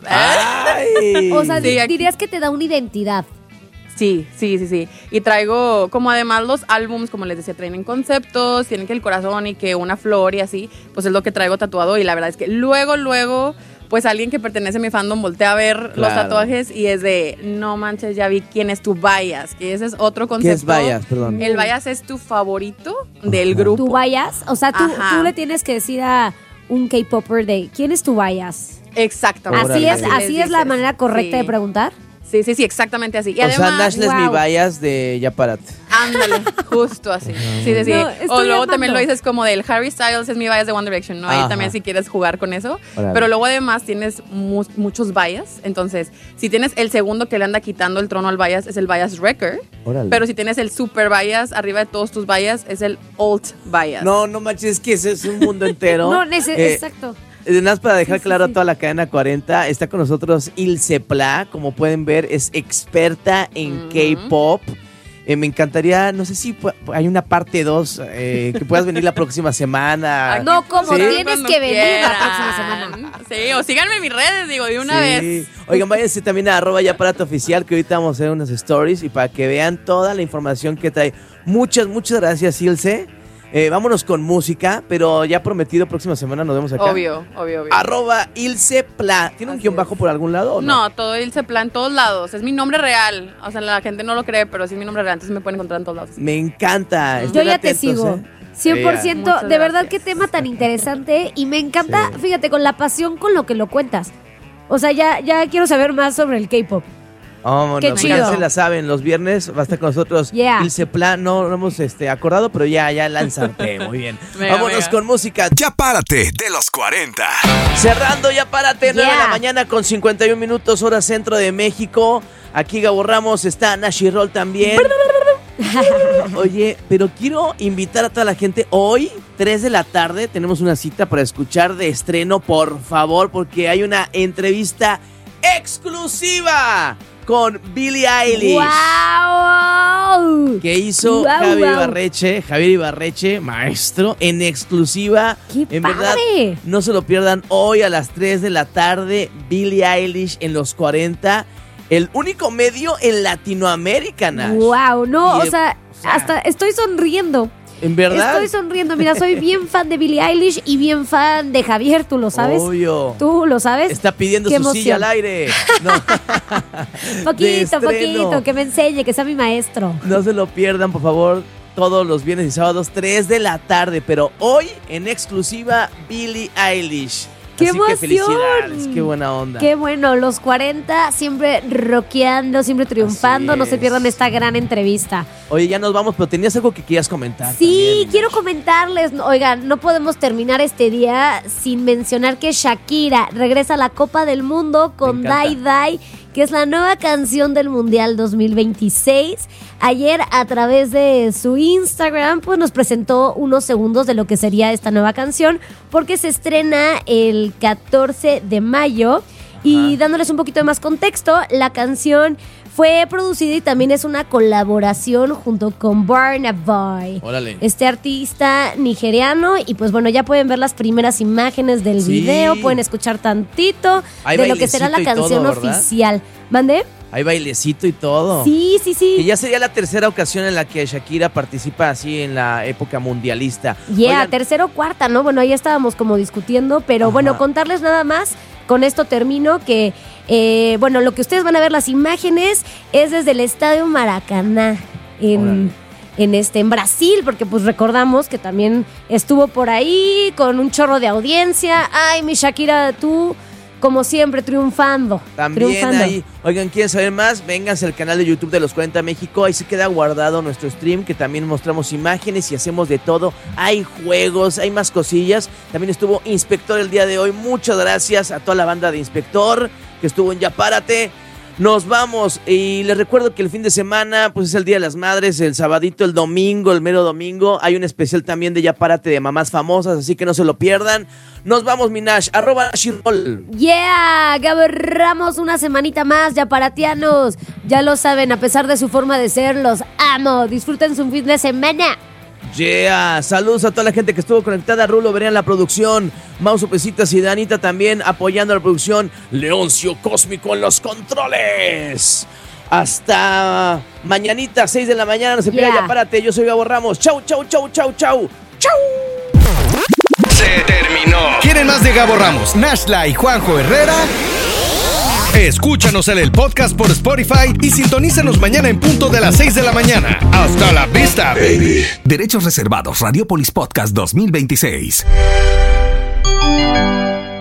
Ay. O sea, Sí, aquí- dirías que te da una identidad. Sí, sí, sí, sí. Y traigo, como además los álbums, como les decía, traen conceptos, tienen que el corazón y que una flor y así, pues es lo que traigo tatuado. Y la verdad es que luego, luego, pues alguien que pertenece a mi fandom voltea a ver los Claro. tatuajes y es de, no manches, ya vi quién es tu bias, que ese es otro concepto. ¿Qué es bias? Perdón. El bias es tu favorito del grupo. ¿Tu bias? O sea, tú, Ajá. tú le tienes que decir a un K-popper de ¿quién es tu bias? Exactamente. Así es, Les así es la dices. manera correcta Sí. de preguntar. Sí, sí, sí, exactamente así. Y O además, sea, Nash es mi wow. bias de Ya Párate. ándale, justo así. Sí, sí, sí. No, o estoy luego amando. también lo dices como del Harry Styles es mi bias de One Direction, ¿no? Ahí Ajá. también si quieres jugar con eso. Órale. Pero luego además tienes mu- muchos bias. Entonces, si tienes el segundo que le anda quitando el trono al bias, es el bias wrecker. Órale. Pero si tienes el super bias arriba de todos tus bias, es el alt bias. No, no manches, es que ese es un mundo entero. No, nece- Eh, exacto. Eh, Nada más para dejar Sí, sí, claro sí. a toda la cadena cuarenta, está con nosotros Ilse Pla, como pueden ver, es experta en Ujú. K-pop. Eh, me encantaría, no sé si pu- hay una parte dos, eh, que puedas venir la próxima semana. No, como ¿Sí? tienes Cuando que venir la quieran. próxima semana. Sí, o síganme en mis redes, digo, de una Sí. vez. Oigan, váyanse también a arroba ya aparato oficial, que ahorita vamos a hacer unas stories y para que vean toda la información que trae. Muchas, muchas gracias, Ilse. Eh, vámonos con música, pero ya prometido, próxima semana nos vemos acá. Obvio, obvio, obvio. Arroba Ilse Pla. ¿Tiene un Así guión es. bajo por algún lado o no? No, todo Ilse Pla en todos lados. Es mi nombre real. O sea, la gente no lo cree, pero sí es mi nombre real. Entonces me pueden encontrar en todos lados. Me encanta. Yo Estén ya te atentos, sigo. ¿eh? cien por ciento. Muchas De verdad, gracias. qué tema tan interesante. Y me encanta, Sí. fíjate, con la pasión con lo que lo cuentas. O sea, ya, ya quiero saber más sobre el K-pop. Vámonos, Qué pues chido. ya se la saben, los viernes va a estar con nosotros Yeah. Ilse Pla. No lo hemos este, acordado, pero ya, ya lánzate. Muy bien. Venga, Vámonos venga. con música. Ya párate de los cuarenta. Cerrando ya párate, nueve de Yeah. la mañana con cincuenta y un minutos, hora centro de México. Aquí Gabo Ramos, está Nashi Roll también. Oye, pero quiero invitar a toda la gente. Hoy, tres de la tarde, tenemos una cita para escuchar de estreno, por favor, porque hay una entrevista exclusiva con Billie Eilish. ¡Wow! Que hizo Guau, Javier guau. Ibarreche, Javier Ibarreche, maestro, en exclusiva. ¡Qué en padre! verdad, no se lo pierdan hoy a las tres de la tarde, Billie Eilish en los cuarenta, el único medio en Latinoamérica, Nash. ¡Wow! No, Y, o eh, sea, o sea, hasta estoy sonriendo. ¿En verdad? Estoy sonriendo. Mira, soy bien fan de Billie Eilish y bien fan de Javier, ¿tú lo sabes? Obvio. ¿Tú lo sabes? Está pidiendo Qué su silla al emoción. aire. No. De Poquito, estreno. poquito, que me enseñe, que sea mi maestro. No se lo pierdan, por favor, todos los viernes y sábados, tres de la tarde. Pero hoy, en exclusiva, Billie Eilish. ¡Qué Así que emoción! felicidades, qué buena onda. Qué bueno, los cuarenta siempre rockeando, siempre triunfando. Así No se es. pierdan esta gran entrevista. Oye, ya nos vamos, pero tenías algo que querías comentar. Sí, también, quiero Nash. comentarles, no, oigan, no podemos terminar este día sin mencionar que Shakira regresa a la Copa del Mundo con Me Die encanta. Die, que es la nueva canción del Mundial dos mil veintiséis. Ayer a través de su Instagram pues nos presentó unos segundos de lo que sería esta nueva canción, porque se estrena el catorce de mayo. Y dándoles un poquito de más contexto, la canción fue producida y también es una colaboración junto con Burna Boy, Órale. este artista nigeriano. Y pues bueno, ya pueden ver las primeras imágenes del Sí. video, pueden escuchar tantito Hay de lo que será la bailecito y canción todo, ¿verdad? oficial. ¿Mande? Hay bailecito y todo. Sí, sí, sí. Que ya sería la tercera ocasión en la que Shakira participa así en la época mundialista. Yeah, Oigan, tercera o cuarta, ¿no? Bueno, ahí estábamos como discutiendo, pero Ajá. bueno, contarles nada más, con esto termino, que, eh, bueno, lo que ustedes van a ver las imágenes es desde el Estadio Maracaná, en, en, este, en Brasil, porque pues recordamos que también estuvo por ahí con un chorro de audiencia. Ay, mi Shakira, tú... como siempre, triunfando. También triunfando. ahí, oigan, ¿quieren saber más? Vénganse al canal de YouTube de Los cuarenta México, ahí se queda guardado nuestro stream, que también mostramos imágenes y hacemos de todo. Hay juegos, hay más cosillas. También estuvo Inspector el día de hoy. Muchas gracias a toda la banda de Inspector que estuvo en Ya Párate. Nos vamos y les recuerdo que el fin de semana pues es el Día de las Madres, el sabadito, el domingo, el mero domingo. Hay un especial también de Ya Párate de mamás famosas, así que no se lo pierdan. Nos vamos, Minash, arroba Shirol. Yeah, Gabo Ramos, una semanita más, yaparatianos. Ya lo saben, a pesar de su forma de ser, los amo. Disfruten su fin de semana. Yeah, saludos a toda la gente que estuvo conectada. Rulo Vería en la producción, Mauso Pesitas y Danita también apoyando la producción. Leoncio Cósmico en los controles. Hasta mañanita, seis de la mañana, no se pierda, Yeah. Ya Párate. Yo soy Gabo Ramos. Chau, chau, chau, chau, chau. Chau. Se terminó. ¿Quieren más de Gabo Ramos, Nashla y Juanjo Herrera? Escúchanos en el podcast por Spotify y sintonízanos mañana en punto de las seis de la mañana. Hasta la vista, baby. Derechos reservados. Radiopolis Podcast dos mil veintiséis.